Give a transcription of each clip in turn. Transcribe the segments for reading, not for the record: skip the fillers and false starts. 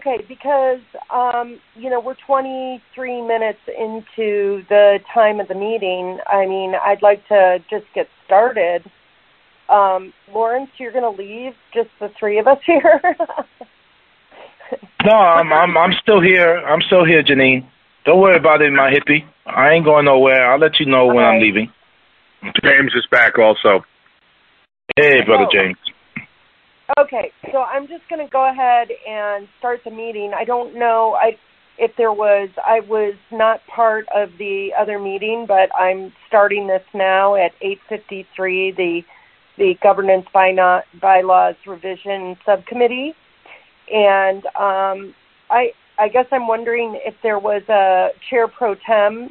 Okay, because, we're 23 minutes into the time of the meeting. I mean, I'd like to just get started. Lawrence, you're going to leave? Just the three of us here? No, I'm still here. I'm still here, Janine. Don't worry about it, my hippie. I ain't going nowhere. I'll let you know when I'm leaving. James is back also. Hey, Brother James. Okay, so I'm just going to go ahead and start the meeting. I don't know I was not part of the other meeting, but I'm starting this now at 8:53, the Governance Bylaws Revision Subcommittee. And I guess I'm wondering if there was a chair pro tem,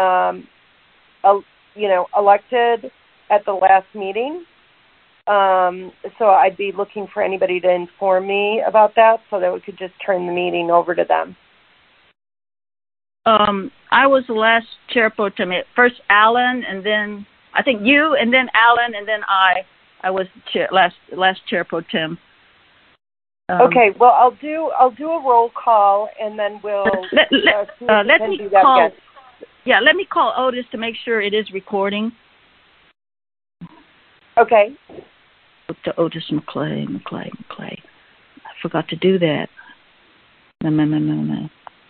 elected at the last meeting. So I'd be looking for anybody to inform me about that so that we could just turn the meeting over to them. I was the last chair pro tem. First Alan, and then I think you, and then Alan, and then I was last chair pro tem. Okay, well I'll do a roll call and then we'll let me call Otis to make sure it is recording. Okay. To Otis McClay. I forgot to do that. No.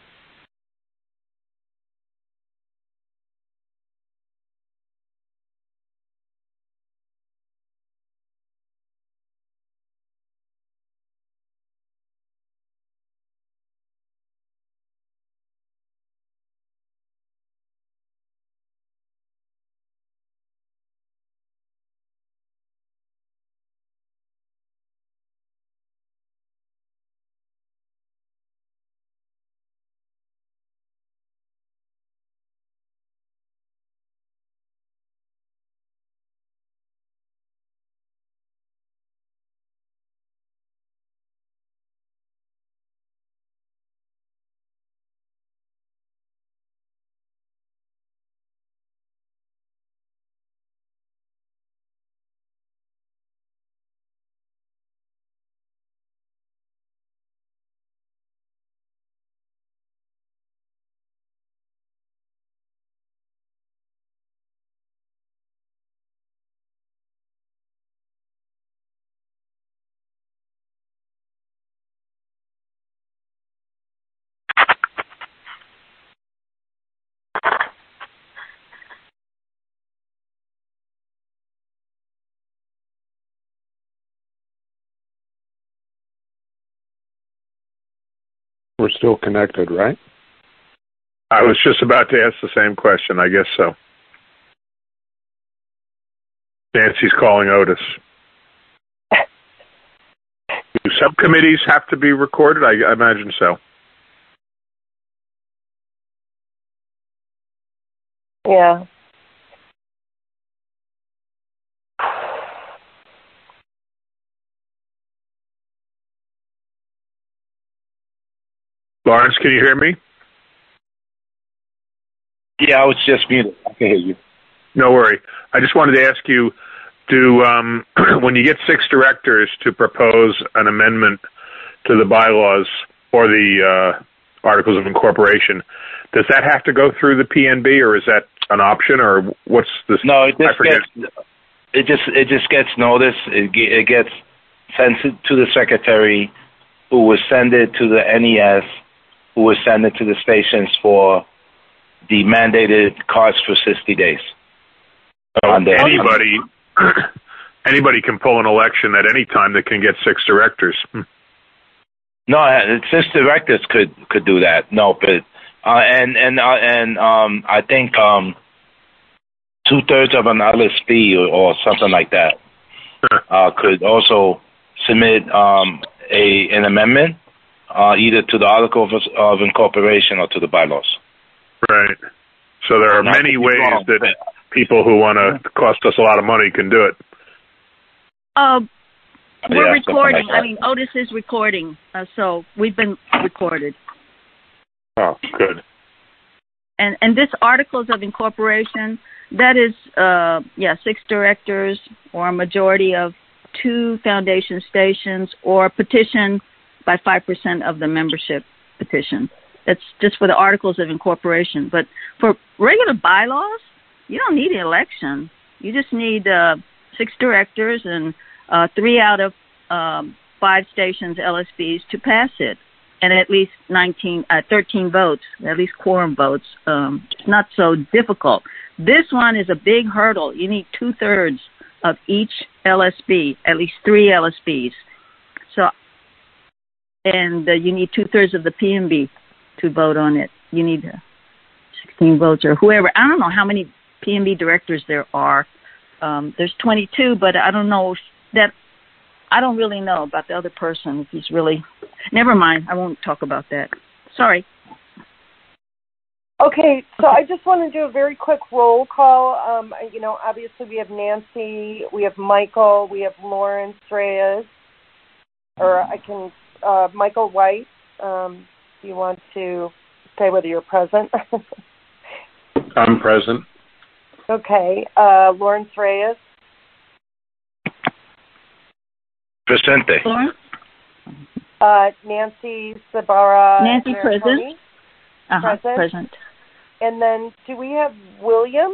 We're still connected, right? I was just about to ask the same question. I guess so. Nancy's calling Otis. Do subcommittees have to be recorded? I imagine so. Yeah. Lawrence, can you hear me? Yeah, I was just muted. I can hear you. No worry. I just wanted to ask you, when you get 6 directors to propose an amendment to the bylaws or the Articles of Incorporation, does that have to go through the PNB, or is that an option, or what's this? No, it just gets noticed. It gets sent to the secretary, who will send it to the NES, who will send it to the stations for the mandated cost for 60 days. So anybody can pull an election at any time that can get 6 directors. No, 6 directors could do that. No, but I think 2/3 of an LSP or something like that could also submit an amendment either to the Article of Incorporation or to the bylaws. Right. So there are many ways that people who want to cost us a lot of money can do it. We're recording. I mean, Otis is recording, so we've been recorded. Oh, good. And this Articles of Incorporation, that is, 6 directors or a majority of 2 foundation stations, or a petition by 5% of the membership petition. That's just for the articles of incorporation. But for regular bylaws, you don't need an election. You just need 6 directors and 3 out of 5 stations, LSBs, to pass it, and at least 13 votes, at least quorum votes. It's not so difficult. This one is a big hurdle. You need 2/3 of each LSB, at least 3 LSBs. So, and you need 2/3 of the PMB to vote on it. You need 16 votes or whoever. I don't know how many PMB directors there are. There's 22, but I don't know that. I don't really know about the other person. If he's really, never mind. I won't talk about that. Sorry. Okay, so I just want to do a very quick roll call. Obviously we have Nancy, we have Michael, we have Lawrence Reyes, Michael White. Do you want to say whether you're present? I'm present. Okay, Lawrence Reyes. Presente. Nancy Sabara. Nancy present. Present. And then, do we have William?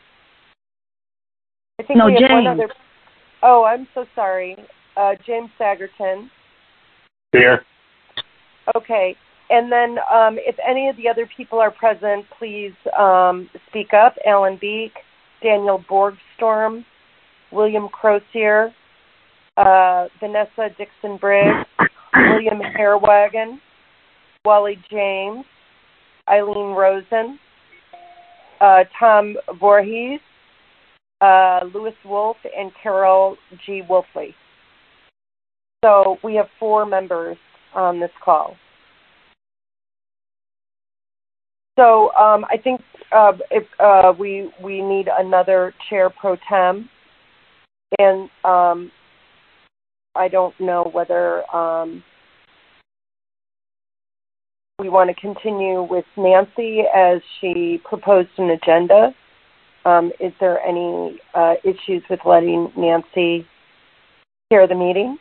I think no, we have James. one other. Oh, I'm so sorry. James Sagerton. Here. Okay. And then, if any of the other people are present, please speak up. Alan Beek, Daniel Borgstorm, William Crosier, Vanessa Dixon-Briggs, William Hairwagon, Wally James, Eileen Rosen, Tom Voorhees, Louis Wolf, and Carol G. Wolfley. So we have 4 members on this call. So I think if we need another chair pro tem, and I don't know whether we want to continue with Nancy as she proposed an agenda. Is there any issues with letting Nancy chair the meeting?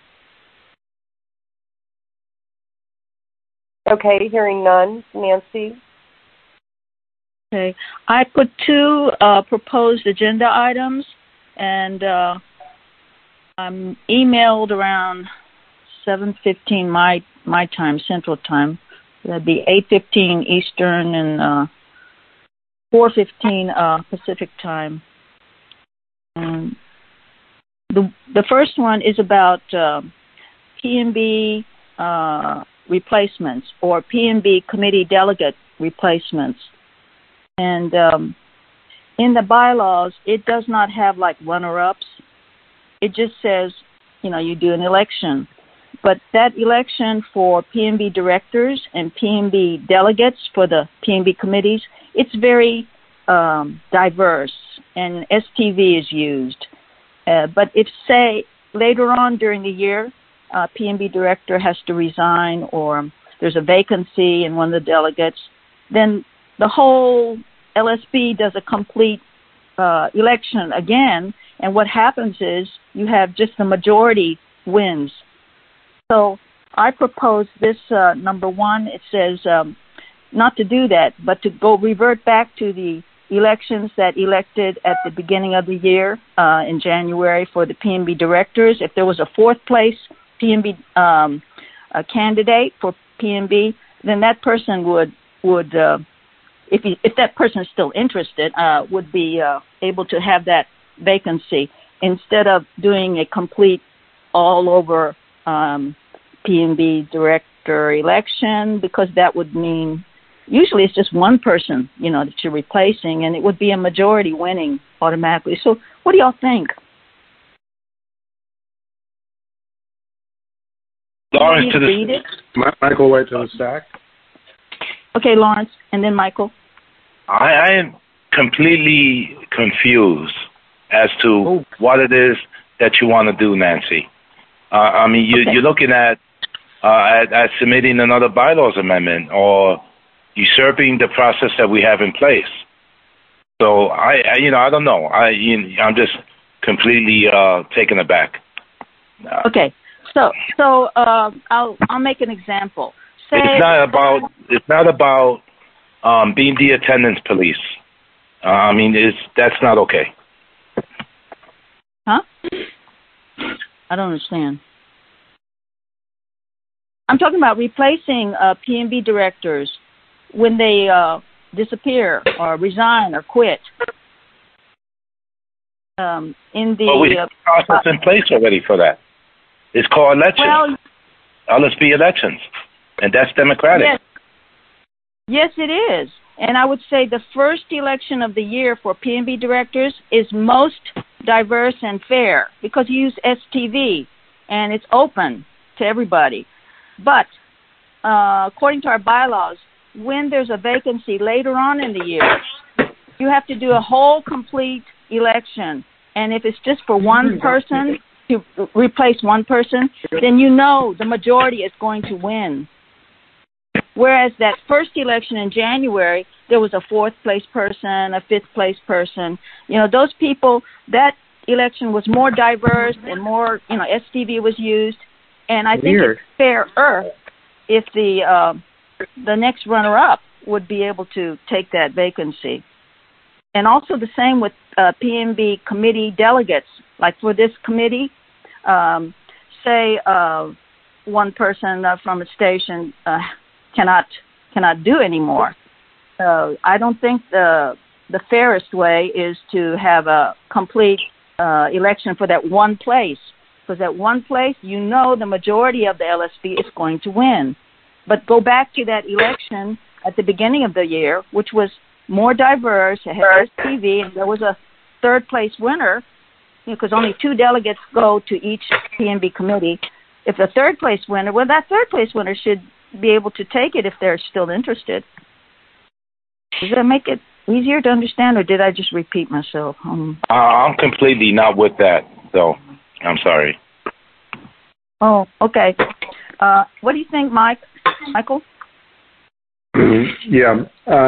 Okay, hearing none. Nancy? Okay. I put 2 proposed agenda items, and I'm emailed around 7:15 my time, Central Time. That'd be 8:15 Eastern and 4:15 Pacific Time. The first one is about PMB replacements or PMB committee delegate replacements. And in the bylaws, it does not have like runner-ups. It just says, you do an election. But that election for PMB directors and PMB delegates for the PMB committees, it's very diverse, and STV is used. But if, say, later on during the year, PMB director has to resign or there's a vacancy in one of the delegates, then the whole LSB does a complete election again, and what happens is you have just the majority wins. So I propose this number 1. It says not to do that, but to revert back to the elections that elected at the beginning of the year in January for the PMB directors. If there was a 4th place PMB candidate for PMB, then that person would if that person is still interested, would be able to have that vacancy instead of doing a complete all-over PMB director election, because that would mean usually it's just one person, that you're replacing, and it would be a majority winning automatically. So what do y'all think? Lawrence to the read it? Michael White to the stack. Okay, Lawrence, and then Michael. I am completely confused as to what it is that you want to do, Nancy. You're looking at submitting another bylaws amendment or usurping the process that we have in place. So I don't know. I'm just completely taken aback. Okay, I'll make an example. Say It's not about being the attendance police. That's not okay. Huh? I don't understand. I'm talking about replacing P&B directors when they disappear or resign or quit. We have a process in place already for that. It's called elections. Well, LSP elections, and that's democratic. Yes, it is. And I would say the first election of the year for P&B directors is most diverse and fair because you use STV, and it's open to everybody. But according to our bylaws, when there's a vacancy later on in the year, you have to do a whole complete election. And if it's just for one person, to replace one person, then you know the majority is going to win. Whereas that first election in January, there was a fourth place person, a fifth place person. Those people, that election was more diverse and more, STV was used. And I think it's fairer if the next runner-up would be able to take that vacancy. And also the same with P&B committee delegates. Like for this committee, say one person from a station cannot do anymore. I don't think the fairest way is to have a complete election for that one place. Because at one place, the majority of the LSP is going to win. But go back to that election at the beginning of the year, which was more diverse, it had STV, and there was a third place winner, because only 2 delegates go to each P&B committee. If the third place winner, that third place winner should be able to take it if they're still interested. Does that make it easier to understand, or did I just repeat myself? I'm completely not with that, though. I'm sorry. Oh, okay. What do you think, Michael? Yeah.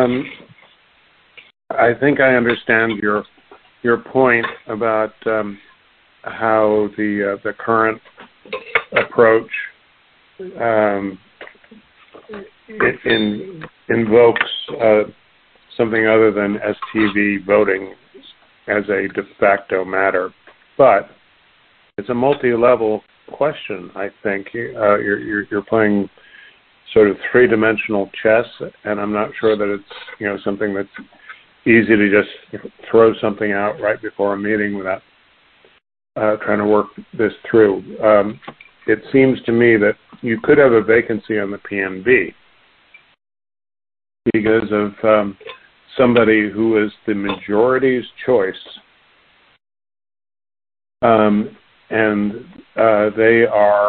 I think I understand your point about how the current approach invokes something other than STV voting as a de facto matter, but it's a multi-level question. I think you're playing sort of three-dimensional chess, and I'm not sure that it's something that's easy to just throw something out right before a meeting without trying to work this through. It seems to me that you could have a vacancy on the PNB because of somebody who is the majority's choice, and they are,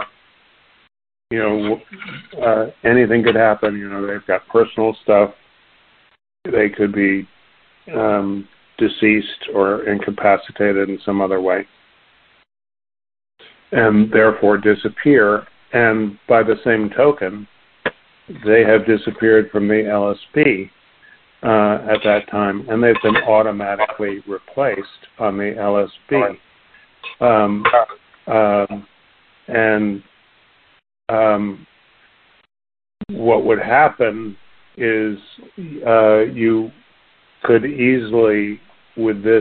anything could happen. They've got personal stuff. They could be deceased or incapacitated in some other way, and therefore disappear. And by the same token, they have disappeared from the LSP at that time, and they've been automatically replaced on the LSP. What would happen is you could easily, with this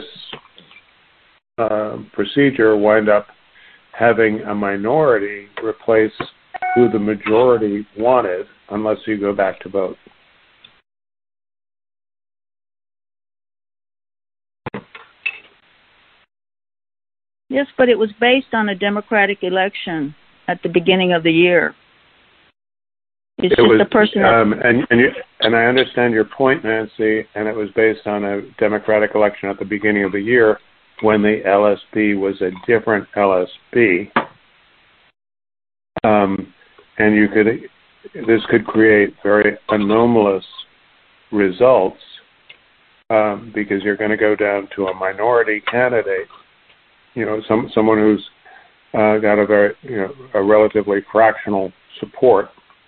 procedure, wind up having a minority replace who the majority wanted, unless you go back to vote. Yes, but it was based on a democratic election at the beginning of the year. It's just the person. And I understand your point, Nancy. And it was based on a democratic election at the beginning of the year when the LSP was a different LSP. And this could create very anomalous results because you're going to go down to a minority candidate. Someone who's got a relatively fractional support.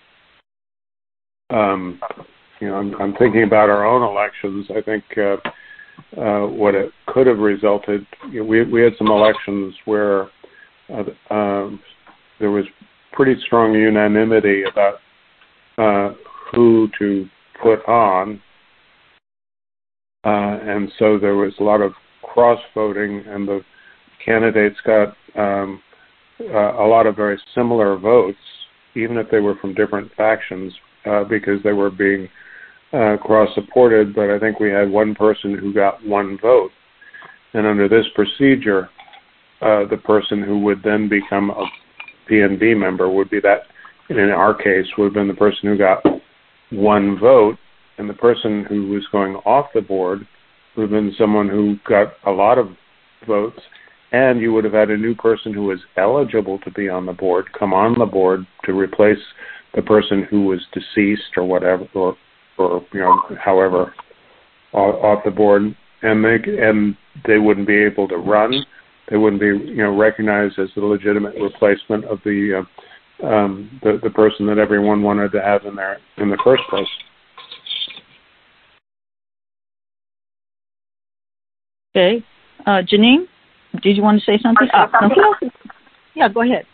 I'm thinking about our own elections. I think what it could have resulted. We had some elections where there was pretty strong unanimity about who to put on, and so there was a lot of cross-voting, and the candidates got a lot of very similar votes, even if they were from different factions, because they were being cross-supported. But I think we had one person who got one vote, and under this procedure, the person who would then become a PNB member would be that, in our case, would have been the person who got one vote, and the person who was going off the board would have been someone who got a lot of votes, and you would have had a new person who was eligible to be on the board come on the board to replace the person who was deceased or whatever, or however, off the board, and they wouldn't be able to run. They wouldn't be recognized as the legitimate replacement of the person that everyone wanted to have in there in the first place. Okay. Janine, did you want to say something? Yeah, go ahead.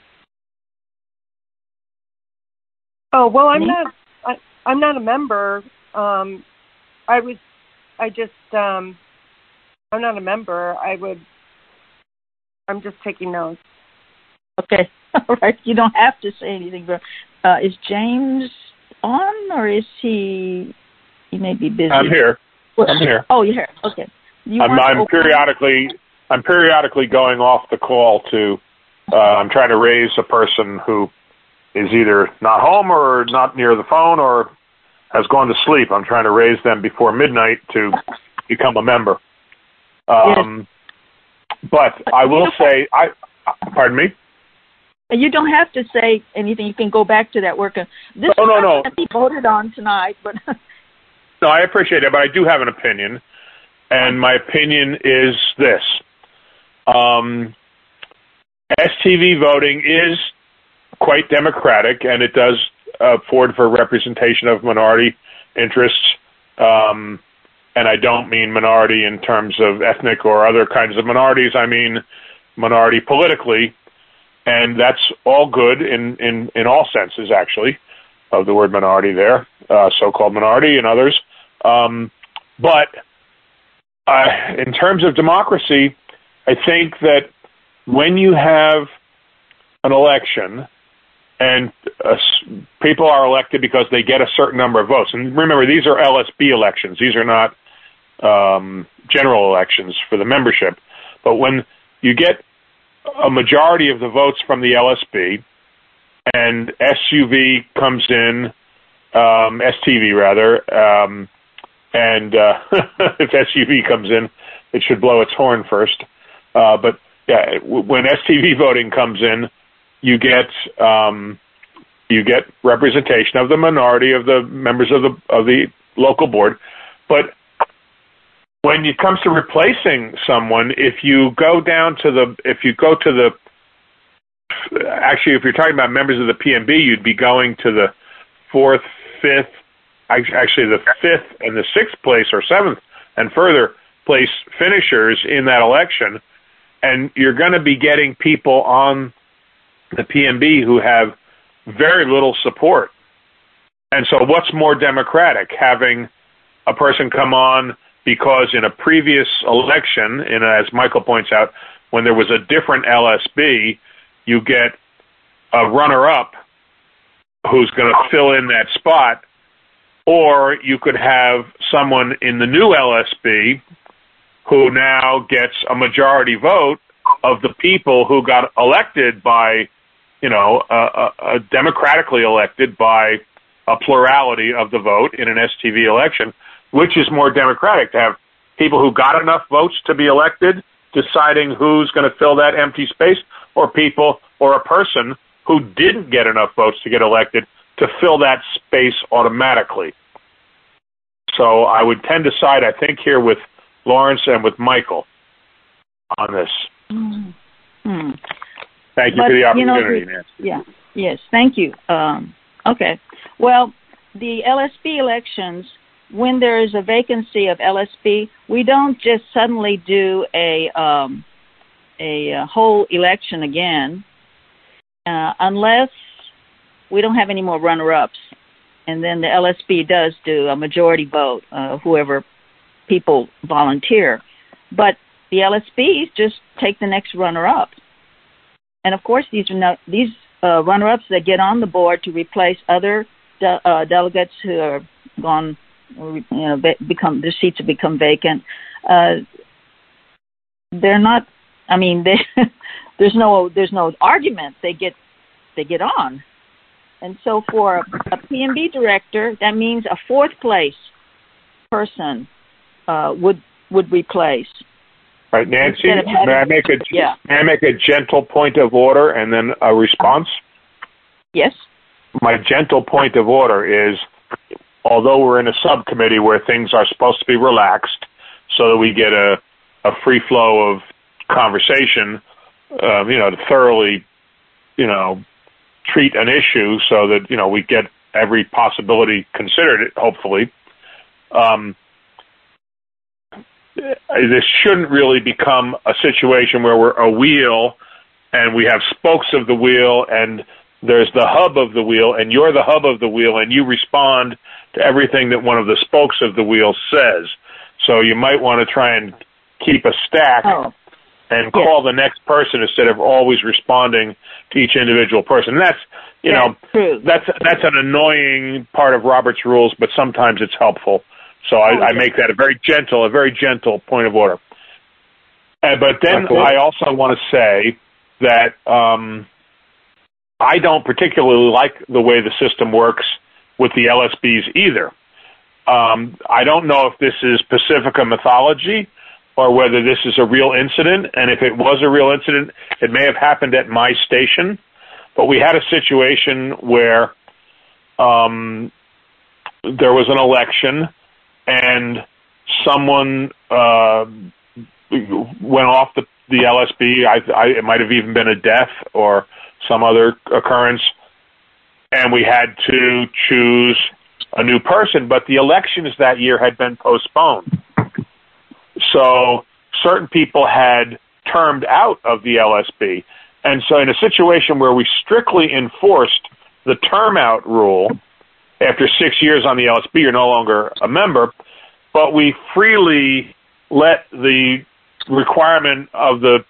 Oh, well, I'm not a member. I'm not a member. I'm just taking notes. Okay. All right. You don't have to say anything, but is James on, or is he may be busy? I'm here. I'm here. Oh, you're here. Okay. I'm periodically going off the call to, I'm trying to raise a person who is either not home or not near the phone or has gone to sleep. I'm trying to raise them before midnight to become a member. Yes. But I will say, pardon me? You don't have to say anything. You can go back to that work. This is no. Be voted on tonight, but no, I appreciate it, but I do have an opinion, and my opinion is this: STV voting is quite democratic, and it does afford for representation of minority interests. And I don't mean minority in terms of ethnic or other kinds of minorities. I mean minority politically, and that's all good in all senses, actually, of the word minority there, so-called minority and others. But in terms of democracy, I think that when you have an election and people are elected because they get a certain number of votes, and remember, these are LSB elections. These are not general elections for the membership. But when you get a majority of the votes from the LSB and SUV comes in, STV rather, and if SUV comes in, it should blow its horn first. But yeah, when STV voting comes in, you get representation of the minority of the members of the local board. But when it comes to replacing someone, if you're talking about members of the PNB, you'd be going to the fourth, fifth, actually the fifth and the sixth place or seventh and further place finishers in that election, and you're going to be getting people on the PNB who have very little support. And so what's more democratic, having a person come on because in a previous election, as Michael points out, when there was a different LSB, you get a runner-up who's going to fill in that spot, or you could have someone in the new LSB who now gets a majority vote of the people who got elected by, democratically elected by a plurality of the vote in an STV election. Which is more democratic, to have people who got enough votes to be elected deciding who's going to fill that empty space, or a person who didn't get enough votes to get elected to fill that space automatically? So I would tend to side, I think, here with Lawrence and with Michael on this. Mm-hmm. Thank you for the opportunity, Nancy. Yeah. Yes, thank you. Okay. Well, the LSP elections, when there is a vacancy of LSP, we don't just suddenly do a whole election again. unless we don't have any more runner-ups. And then the LSB does do a majority vote, whoever people volunteer. But the LSBs just take the next runner-up. And, of course, these runner-ups that get on the board to replace other delegates who are gone, their seats have become vacant. They're not. I mean, there's no argument. They get on, and so for a PMB director, that means a fourth place person would replace. Right, Nancy. May I make a gentle point of order and then a response? Yes. My gentle point of order is, although we're in a subcommittee where things are supposed to be relaxed, so that we get a free flow of conversation, to thoroughly, treat an issue so that, we get every possibility considered, hopefully. This shouldn't really become a situation where we're a wheel and we have spokes of the wheel and there's the hub of the wheel and you're the hub of the wheel and you respond to everything that one of the spokes of the wheel says. So you might want to try and keep a stack and call the next person instead of always responding to each individual person. And that's an annoying part of Robert's rules, but sometimes it's helpful. So I make that a very gentle point of order. But then I also want to say that I don't particularly like the way the system works with the LSBs either. I don't know if this is Pacifica mythology or whether this is a real incident. And if it was a real incident, it may have happened at my station. But we had a situation where there was an election and someone went off the LSB. It might have even been a death or some other occurrence, and we had to choose a new person. But the elections that year had been postponed. So certain people had termed out of the LSB. And so in a situation where we strictly enforced the term out rule, after 6 years on the LSB, you're no longer a member, but we freely let the requirement of the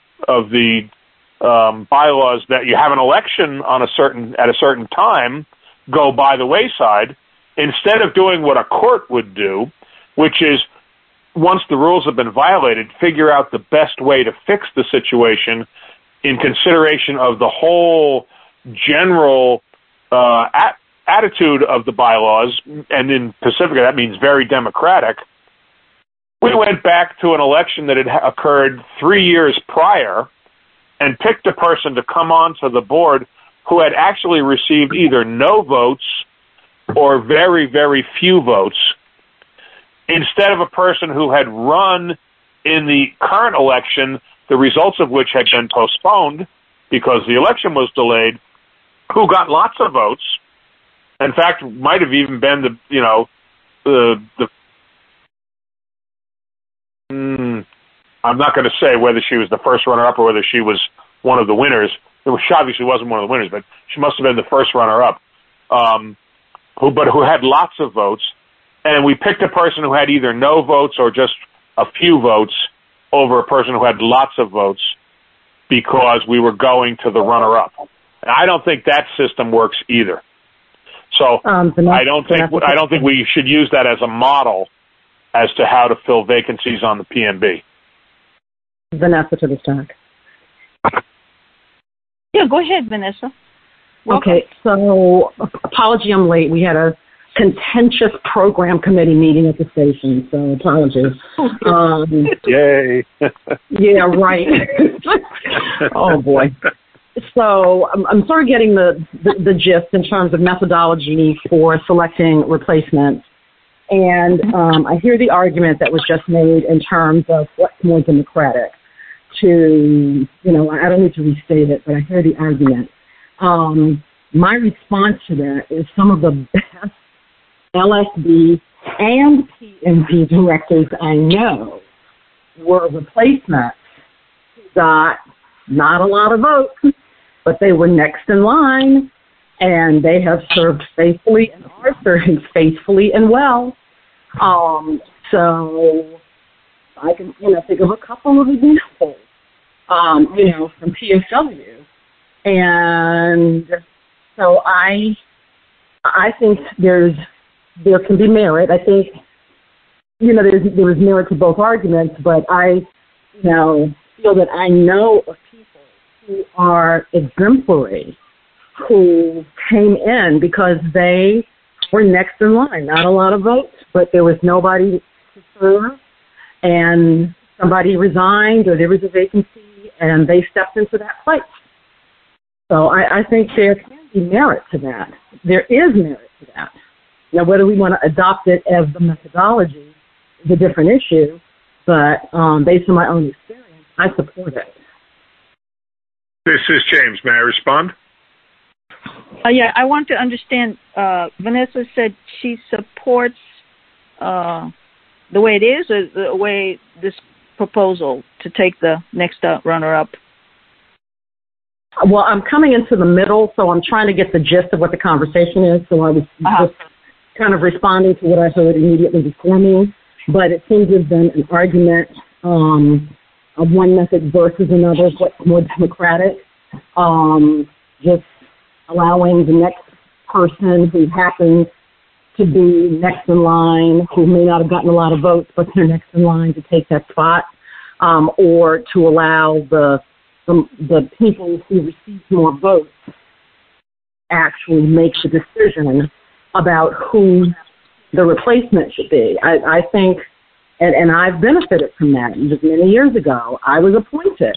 bylaws that you have an election at a certain time go by the wayside, instead of doing what a court would do, which is once the rules have been violated, figure out the best way to fix the situation in consideration of the whole general attitude of the bylaws, and in Pacifica that means very democratic. We went back to an election that had occurred 3 years prior and picked a person to come onto the board who had actually received either no votes or very, very few votes, instead of a person who had run in the current election, the results of which had been postponed because the election was delayed, who got lots of votes. In fact, might have even been I'm not going to say whether she was the first runner-up or whether she was one of the winners. She obviously wasn't one of the winners, but she must have been the first runner-up, who had lots of votes. And we picked a person who had either no votes or just a few votes over a person who had lots of votes because we were going to the runner-up. And I don't think that system works either. So I don't think we should use that as a model as to how to fill vacancies on the PMB. Vanessa to the stack. Yeah, go ahead, Vanessa. Welcome. Okay, so apology I'm late. We had a contentious program committee meeting at the station, so apologies. Yay. Yeah, right. Oh, boy. So I'm sort of getting the gist in terms of methodology for selecting replacements. And I hear the argument that was just made in terms of what's more democratic to, I don't need to restate it, but I hear the argument. My response to that is some of the best LSB and PMB directors I know were replacements who got not a lot of votes, but they were next in line, and they have served faithfully and are serving faithfully and well. So I can, think of a couple of examples, from PSW. And so I think there can be merit. I think, there is merit to both arguments, but I, feel that I know of people who are exemplary, who came in because they were next in line. Not a lot of votes, but there was nobody to serve, and somebody resigned or there was a vacancy, and they stepped into that place. So I think there can be merit to that. There is merit to that. Now, whether we want to adopt it as the methodology is a different issue, but based on my own experience, I support it. This is James. May I respond? Yeah, I want to understand. Vanessa said she supports the way it is, or the way this proposal to take the next runner-up. Well, I'm coming into the middle, so I'm trying to get the gist of what the conversation is. So I was just kind of responding to what I heard immediately before me. But it seems to have been an argument of one method versus another, what's more democratic. Just allowing the next person who happens to be next in line, who may not have gotten a lot of votes, but they're next in line to take that spot, or to allow the people who receive more votes actually make the decision about who the replacement should be. I think, and I've benefited from that. Just many years ago, I was appointed,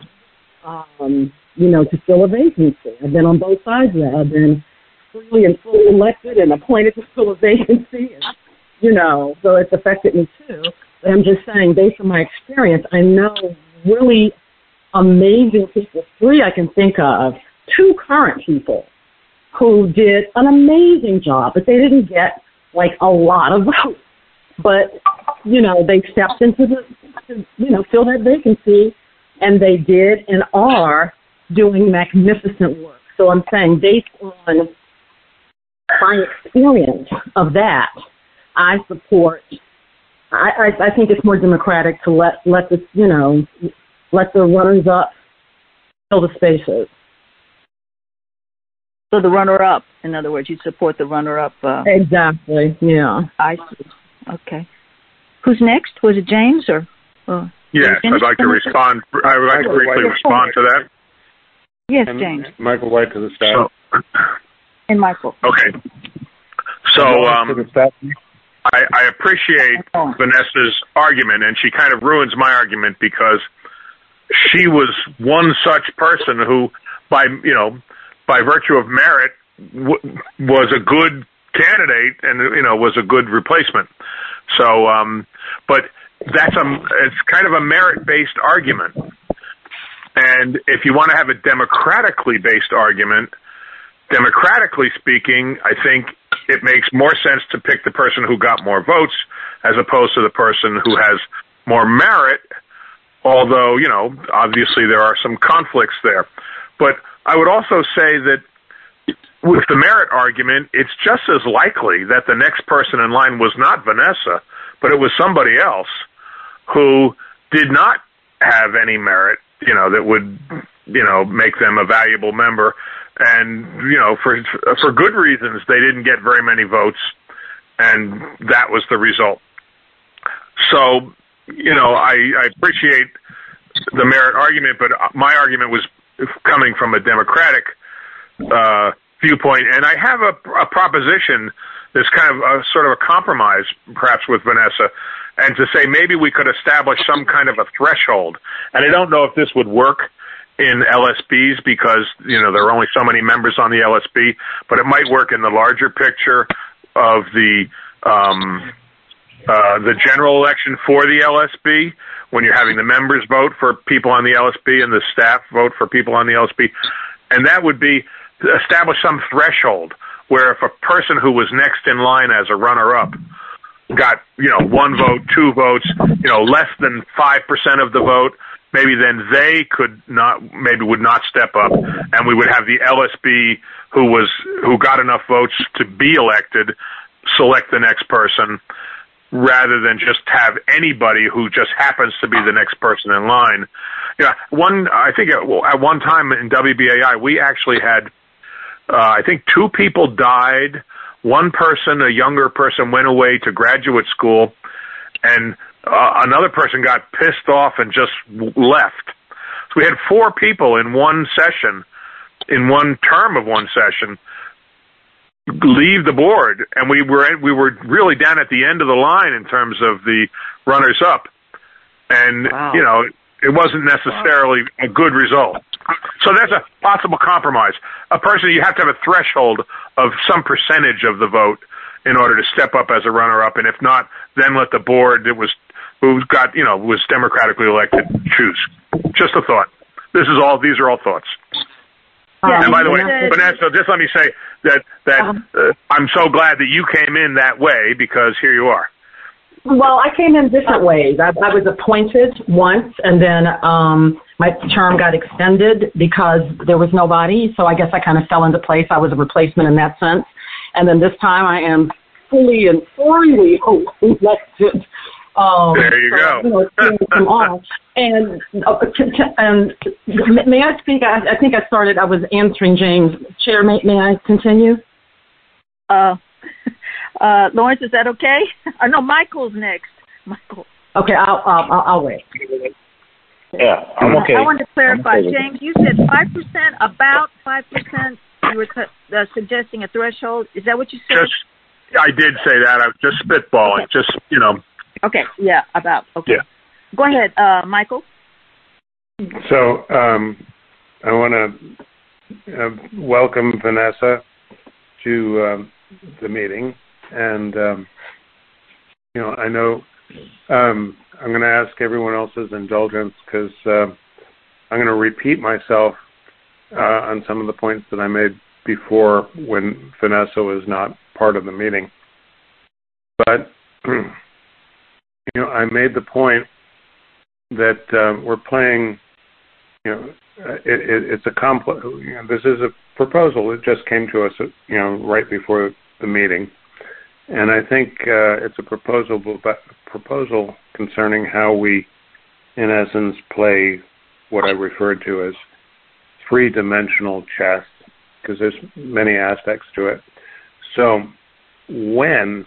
to fill a vacancy. I've been on both sides of that. I've been freely and fully elected and appointed to fill a vacancy, and, so it's affected me too. But I'm just saying, based on my experience, I know really amazing people, 3 I can think of, 2 current people who did an amazing job, but they didn't get a lot of votes. But, they stepped into fill that vacancy, and they did and are doing magnificent work. So I'm saying, based on my experience of that, I support. I think it's more democratic to let the let the runners up fill the spaces. So the runner-up, in other words, you support the runner-up. Exactly. Yeah. I see. Okay. Who's next? Was it James or? Yes, I'd like to respond. I would like to briefly respond to that. Yes, James. Michael White to the staff. And Michael. Okay. So I appreciate Vanessa's argument, and she kind of ruins my argument because she was one such person who, by virtue of merit, was a good candidate and was a good replacement. So, but it's kind of a merit-based argument. And if you want to have a democratically based argument, democratically speaking, I think it makes more sense to pick the person who got more votes as opposed to the person who has more merit, although, obviously there are some conflicts there. But I would also say that with the merit argument, it's just as likely that the next person in line was not Vanessa, but it was somebody else who did not have any merit, that would, make them a valuable member. And, for good reasons, they didn't get very many votes, and that was the result. So, I appreciate the merit argument, but my argument was coming from a democratic viewpoint. And I have a proposition that's kind of a sort of a compromise, perhaps, with Vanessa, and to say maybe we could establish some kind of a threshold. And I don't know if this would work in LSBs because, there are only so many members on the LSB, but it might work in the larger picture of the general election for the LSB, when you're having the members vote for people on the LSB and the staff vote for people on the LSB. And that would be to establish some threshold where if a person who was next in line as a runner-up got, 1 vote, 2 votes, less than 5% of the vote, maybe then they would not step up, and we would have the LSB who got enough votes to be elected select the next person, rather than just have anybody who just happens to be the next person in line. Yeah, I think at one time in WBAI we actually had, I think 2 people died. One person, a younger person, went away to graduate school, and another person got pissed off and just left. So we had 4 people in one session, in one term of one session, leave the board, and we were really down at the end of the line in terms of the runners up, and wow. It wasn't necessarily a good result. So that's a possible compromise. A person, you have to have a threshold of some percentage of the vote in order to step up as a runner-up, and if not, then let the board was democratically elected choose. Just a thought. These are all thoughts. Yeah, and by the way, Vanessa, just let me say that I'm so glad that you came in that way, because here you are. Well, I came in different ways. I was appointed once, and then my term got extended because there was nobody, so I guess I kind of fell into place. I was a replacement in that sense. And then this time I am fully and freely elected. There you go. And may I speak? I think I was answering James. Chair, may I continue? Lawrence, is that okay? No, Michael's next. Michael. Okay, I'll wait. Yeah, I'm okay. I wanted to clarify, James. You said 5%, about 5%. You were suggesting a threshold. Is that what you said? I did say that. I was just spitballing. Okay. Okay. Yeah. About. Okay. Yeah. Go ahead, Michael. So I want to welcome Vanessa to the meeting, and I know I'm going to ask everyone else's indulgence because I'm going to repeat myself on some of the points that I made before when Vanessa was not part of the meeting. But I made the point that we're playing. It's a complex. This is a proposal. It just came to us, right before the meeting, and I think it's a proposal concerning how we, in essence, play what I referred to as three-dimensional chess, because there's many aspects to it. So when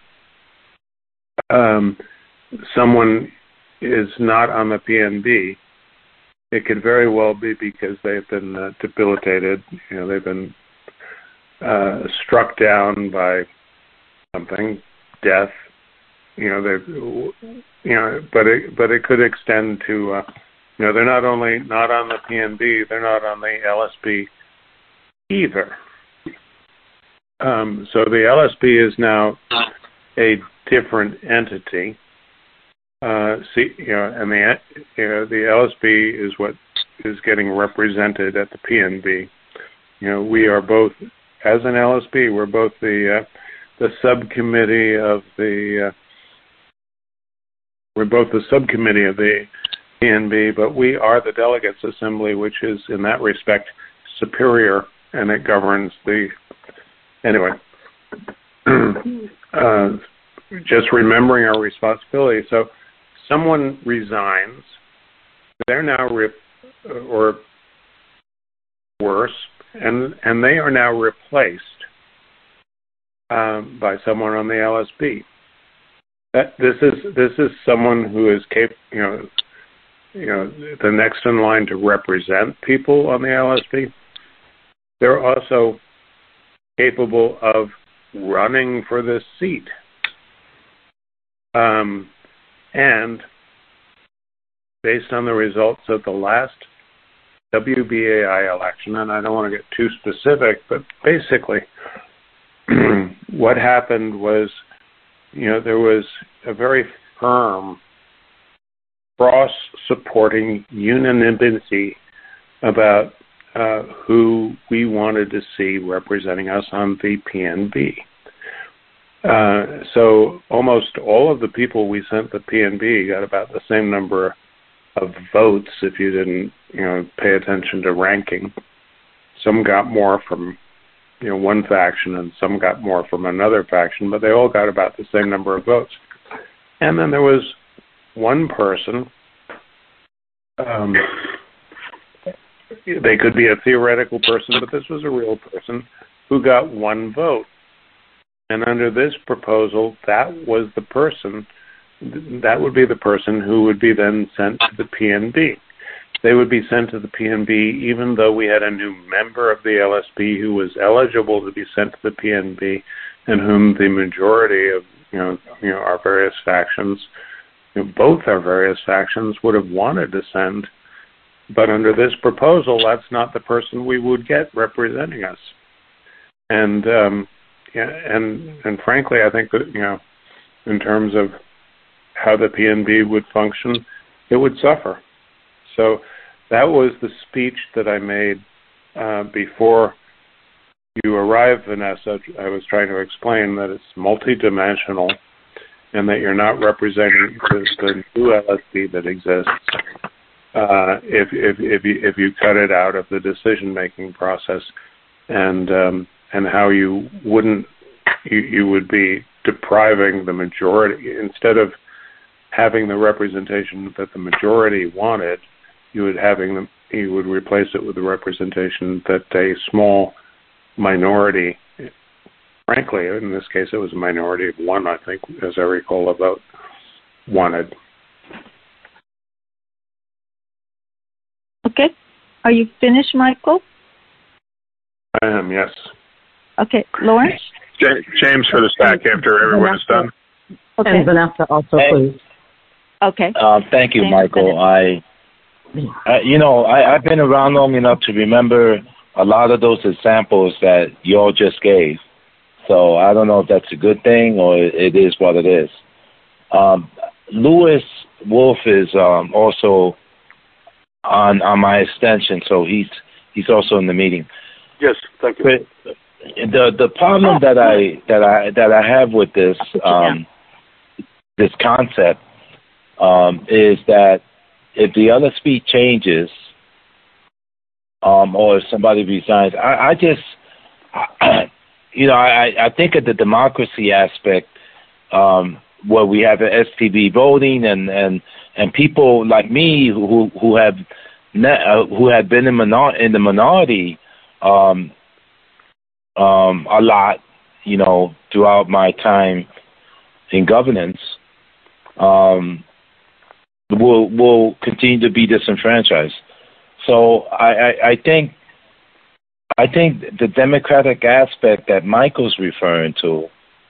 someone is not on the PNB, it could very well be because they've been debilitated. They've been struck down by something, death. But it could extend to. They're not only not on the PNB, they're not on the LSB either. So the LSB is now a different entity. And the LSB is what is getting represented at the PNB. We are both, as an LSB, we're both the subcommittee of the. We're both the subcommittee of the PNB, but we are the Delegates Assembly, which is, in that respect, superior, and it governs the. Anyway, just remembering our responsibility. So, someone resigns. They're now, or worse, and they are now replaced by someone on the LSB. This is someone who is capable. The next in line to represent people on the LSB. They're also capable of running for this seat. And based on the results of the last WBAI election, and I don't want to get too specific, but basically what happened was, there was a very firm cross-supporting unanimity about who we wanted to see representing us on the PNB. So almost all of the people we sent the PNB got about the same number votes if you didn't, pay attention to ranking. Some got more from, one faction, and some got more from another faction, but they all got about the same number of votes. And then there was one person. They could be a theoretical person, but this was a real person who got one vote. And under this proposal, that was the person. That would be the person who would be then sent to the PNB. They would be sent to the PNB even though we had a new member of the LSP who was eligible to be sent to the PNB and whom the majority of our various factions, both our various factions would have wanted to send. But under this proposal, that's not the person we would get representing us. And frankly, I think that, in terms of how the PNB would function, it would suffer. So that was the speech that I made before you arrived, Vanessa. I was trying to explain that it's multidimensional and that you're not representing the new LSP that exists if you cut it out of the decision-making process, and how you would be depriving the majority. Instead of having the representation that the majority wanted, you would replace it with the representation that a small minority, frankly, in this case it was a minority of one, I think, as I recall, a vote, wanted. Okay. Are you finished, Michael? I am, yes. Okay. Lawrence? James for the stack after everyone is done. Okay. And Vanessa also, please. Okay. Thank you, Michael. I've been around long enough to remember a lot of those examples that you all just gave. So I don't know if that's a good thing or it is what it is. Louis Wolf is also on my extension, so he's also in the meeting. Yes, thank you. But the problem that I have with this this concept is that if the LSP changes or if somebody resigns, I think of the democracy aspect where we have an STB voting and people like me who have been in the minority a lot, throughout my time in governance, will continue to be disenfranchised. So I think the democratic aspect that Michael's referring to,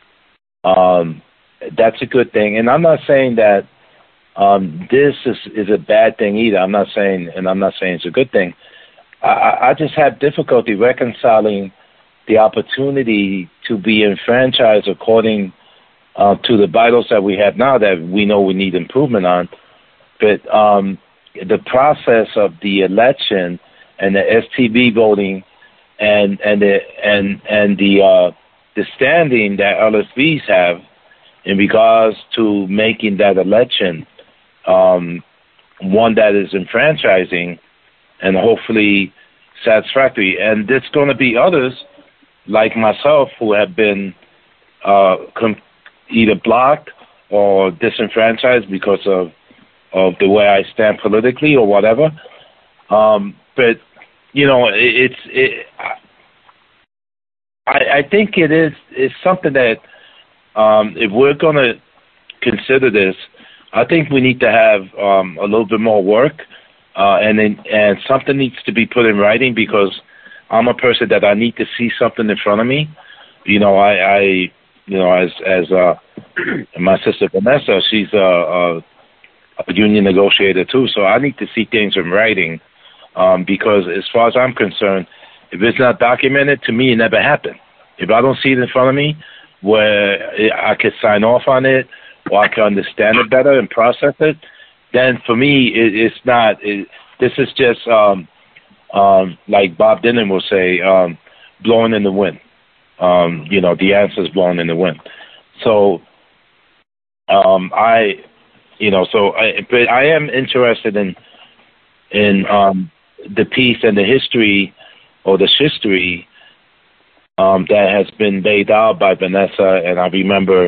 that's a good thing. And I'm not saying that this is a bad thing either. I'm not saying it's a good thing. I just have difficulty reconciling the opportunity to be enfranchised according to the bylaws that we have now that we know we need improvement on. But the process of the election and the STB voting and the standing that LSVs have in regards to making that election one that is enfranchising and hopefully satisfactory. And there's going to be others like myself who have been either blocked or disenfranchised because of the way I stand politically or whatever. But I think it's something that if we're going to consider this, I think we need to have a little bit more work, and something needs to be put in writing, because I'm a person that I need to see something in front of me. As my sister Vanessa, she's a union negotiator too, so I need to see things in writing, because as far as I'm concerned, if it's not documented, to me it never happened. If I don't see it in front of me where I could sign off on it or I can understand it better and process it, then for me it's not. This is just like Bob Dylan will say, blowing in the wind. The answer's blowing in the wind. So I So I am interested in the piece and the history or the history that has been laid out by Vanessa, and I remember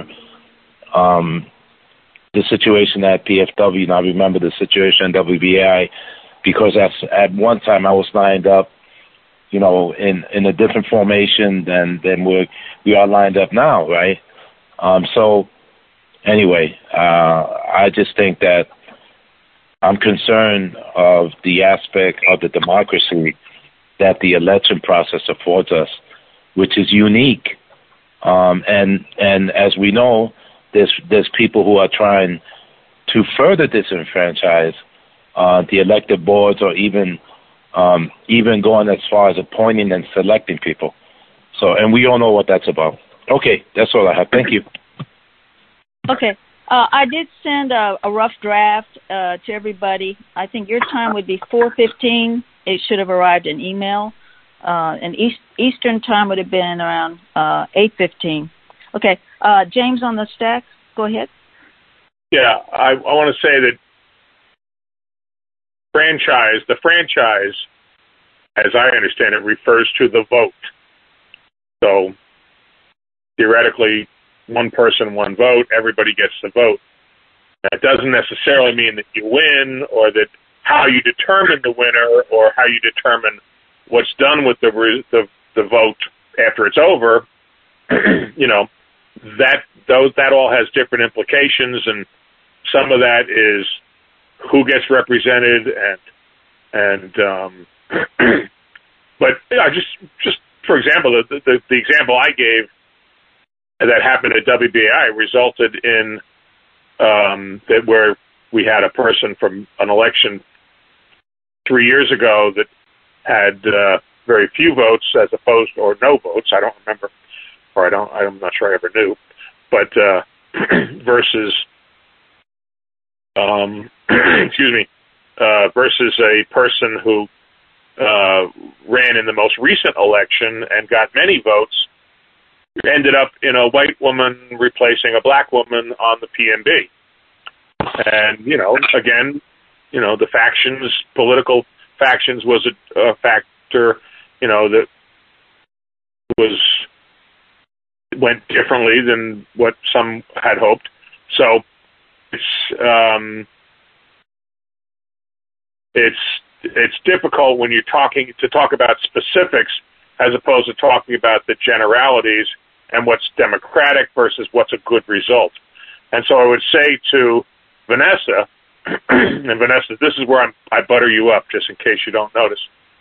the situation at PFW, and I remember the situation at WBAI, because at one time I was lined up, in a different formation than we are lined up now, right? So anyway, I just think that I'm concerned of the aspect of the democracy that the election process affords us, which is unique. And as we know, there's people who are trying to further disenfranchise the elected boards, or even going as far as appointing and selecting people. So, and we all know what that's about. Okay, that's all I have. Thank you. Okay. I did send a rough draft to everybody. I think your time would be 4:15. It should have arrived in email. And Eastern time would have been around 8:15. Okay. James on the stack, go ahead. Yeah, I want to say that the franchise, as I understand it, refers to the vote. So theoretically, one person, one vote, everybody gets the vote. That doesn't necessarily mean that you win, or that how you determine the winner, or how you determine what's done with the vote after it's over. That all has different implications, and some of that is who gets represented, but just for example, the example I gave that happened at WBAI resulted in that where we had a person from an election 3 years ago that had very few votes as opposed, or no votes. I don't remember, or I'm not sure I ever knew, but versus versus a person who ran in the most recent election and got many votes, ended up in a white woman replacing a black woman on the PMB. And, again, the political factions was a factor, that went differently than what some had hoped. So it's difficult when you're to talk about specifics as opposed to talking about the generalities and what's democratic versus what's a good result. And so I would say to Vanessa, and Vanessa, this is where I butter you up just in case you don't notice.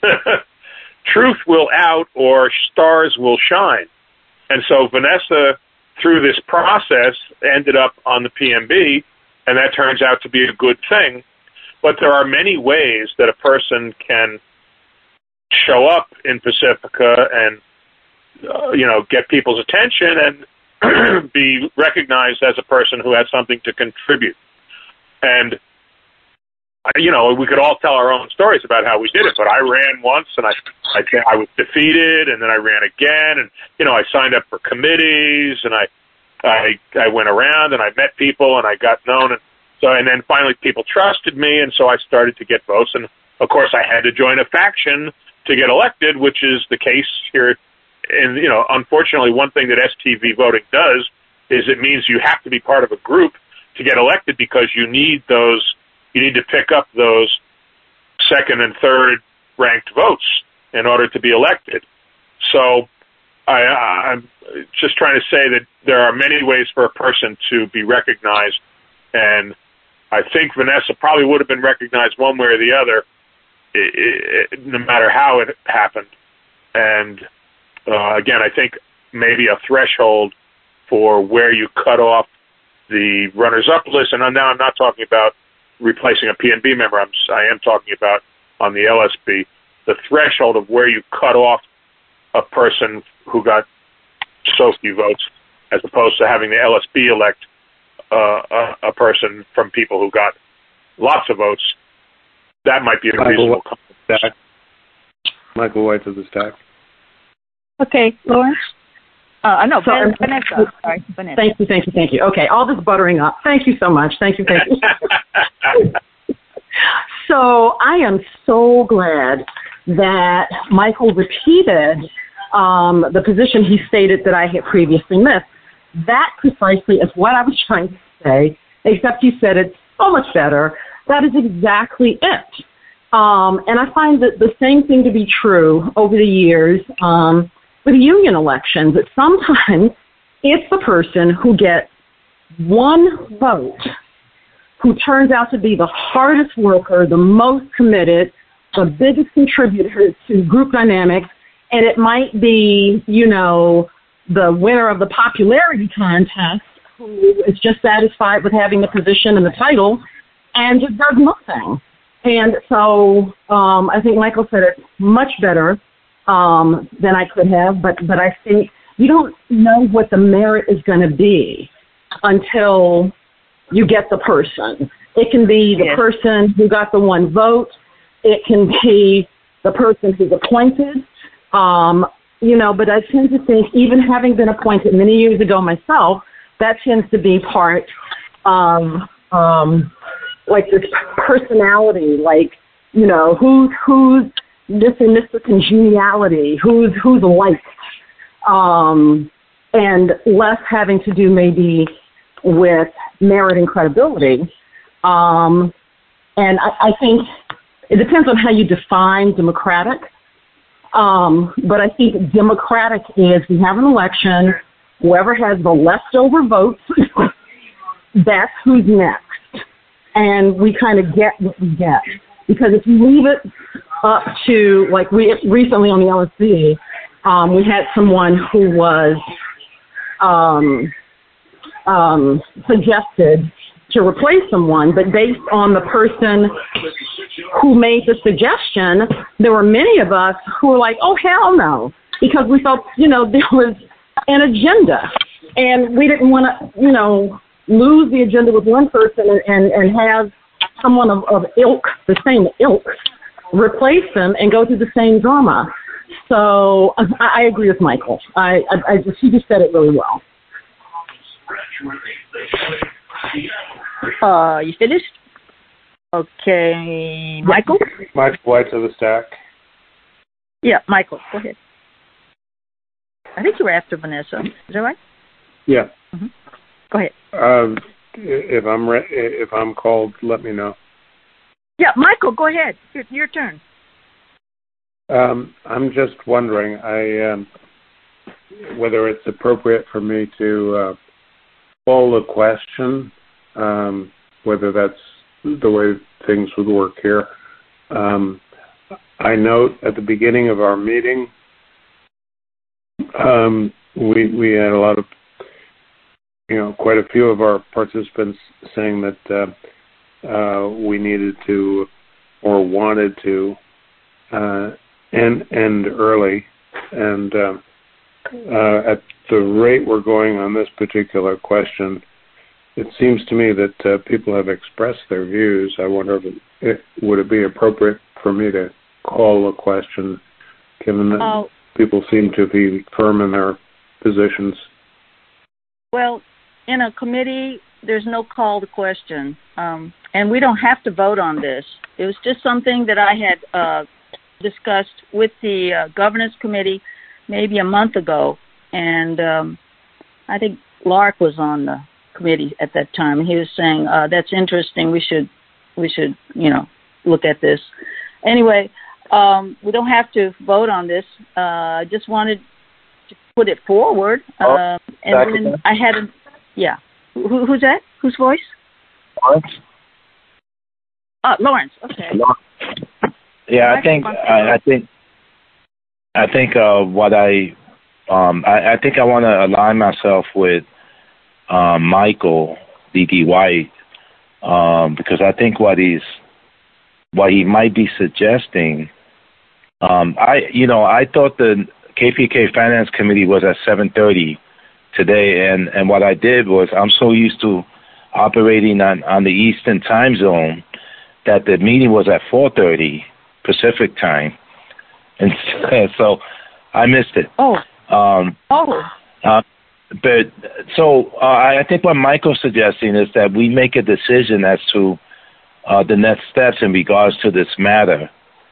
Truth will out, or stars will shine. And so Vanessa, through this process, ended up on the PMB, and that turns out to be a good thing. But there are many ways that a person can show up in Pacifica and, get people's attention and be recognized as a person who has something to contribute. And, we could all tell our own stories about how we did it, but I ran once and I was defeated, and then I ran again, and, I signed up for committees, and I went around and I met people and I got known, and then finally people trusted me, and so I started to get votes, and of course I had to join a faction to get elected, which is the case here. And, unfortunately, one thing that STV voting does is it means you have to be part of a group to get elected, because you need to pick up those second and third ranked votes in order to be elected. So I'm just trying to say that there are many ways for a person to be recognized, and I think Vanessa probably would have been recognized one way or the other, no matter how it happened. And again, I think maybe a threshold for where you cut off the runners-up list, and now I'm not talking about replacing a PNB member, I am talking about on the LSB, the threshold of where you cut off a person who got so few votes, as opposed to having the LSB elect a person from people who got lots of votes. That might be a reasonable Michael White to the stack. Okay, Lawrence? No, So, Vanessa. Sorry, Vanessa. Thank you. Okay, all this buttering up. Thank you so much. Thank you. So I am so glad that Michael repeated the position he stated that I had previously missed. That precisely is what I was trying to say, except you said it so much better. That is exactly it. And I find that the same thing to be true over the years with union elections, that sometimes it's the person who gets one vote who turns out to be the hardest worker, the most committed, the biggest contributor to group dynamics, and it might be, the winner of the popularity contest who is just satisfied with having the position and the title and just does nothing. And so I think Michael said it much better than I could have, but I think you don't know what the merit is going to be until you get the person. It can be the person who got the one vote. It can be the person who's appointed. But I tend to think, even having been appointed many years ago myself, that tends to be part of like this personality, like, who's Mr. Congeniality, who's liked, and less having to do maybe with merit and credibility. And I think it depends on how you define democratic. But I think democratic is we have an election, whoever has the leftover votes, that's who's next. And we kind of get what we get. Because if you leave it up to, like we recently on the LSC, we had someone who was suggested to replace someone, but based on the person who made the suggestion, there were many of us who were like, oh, hell no, because we felt, there was an agenda, and we didn't want to, lose the agenda with one person and have someone of the same ilk, replace them and go through the same drama. So I agree with Michael. He just said it really well. You finished? Okay, Michael? Michael White to the stack. Yeah, Michael, go ahead. I think you were after Vanessa. Is that right? Yeah. Mm-hmm. Go ahead. If I'm called, let me know. Yeah, Michael, go ahead. Your turn. I'm just wondering, whether it's appropriate for me to poll a question, whether that's the way things would work here. I note at the beginning of our meeting, we had a lot of, quite a few of our participants saying that we needed to or wanted to end early. And at the rate we're going on this particular question, it seems to me that people have expressed their views. I wonder if would it be appropriate for me to call a question, given that people seem to be firm in their positions? Well, in a committee, there's no call to question, and we don't have to vote on this. It was just something that I had discussed with the governance committee maybe a month ago, and I think Lark was on the committee at that time, and he was saying, that's interesting, we should look at this. Anyway, we don't have to vote on this. I just wanted to put it forward, and then I had who's that? Whose voice? Lawrence. Lawrence, okay. Yeah, I think what I think I want to align myself with Michael D.D. White, because I think what he might be suggesting. I thought the KPK Finance Committee was at 7:30 today, and what I did was I'm so used to operating on the Eastern time zone that the meeting was at 4:30 Pacific time, and so I missed it. I think what Michael's suggesting is that we make a decision as to the next steps in regards to this matter.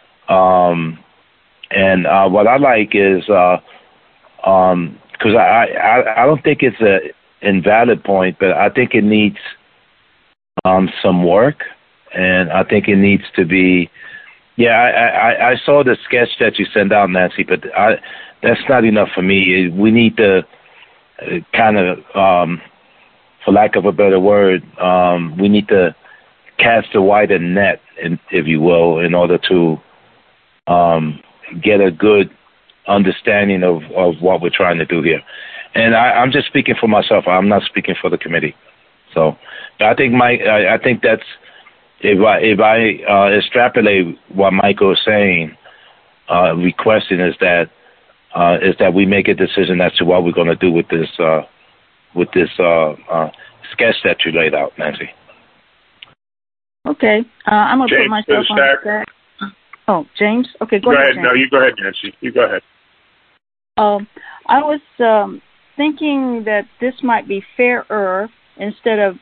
And what I like is, because I don't think it's an invalid point, but I think it needs some work, and I think it needs to be. Yeah, I saw the sketch that you sent out, Nancy, but that's not enough for me. We need to kind of, for lack of a better word, we need to cast a wider net, if you will, in order to get a good understanding of what we're trying to do here. And I'm just speaking for myself. I'm not speaking for the committee. So I think I think that's, if I extrapolate what Michael is saying, requesting is that we make a decision as to what we're going to do with this sketch that you laid out, Nancy. Okay, I'm going to put myself on the stack. Oh, James? Okay, go ahead. No, you go ahead, Nancy. You go ahead. I was thinking that this might be fairer instead of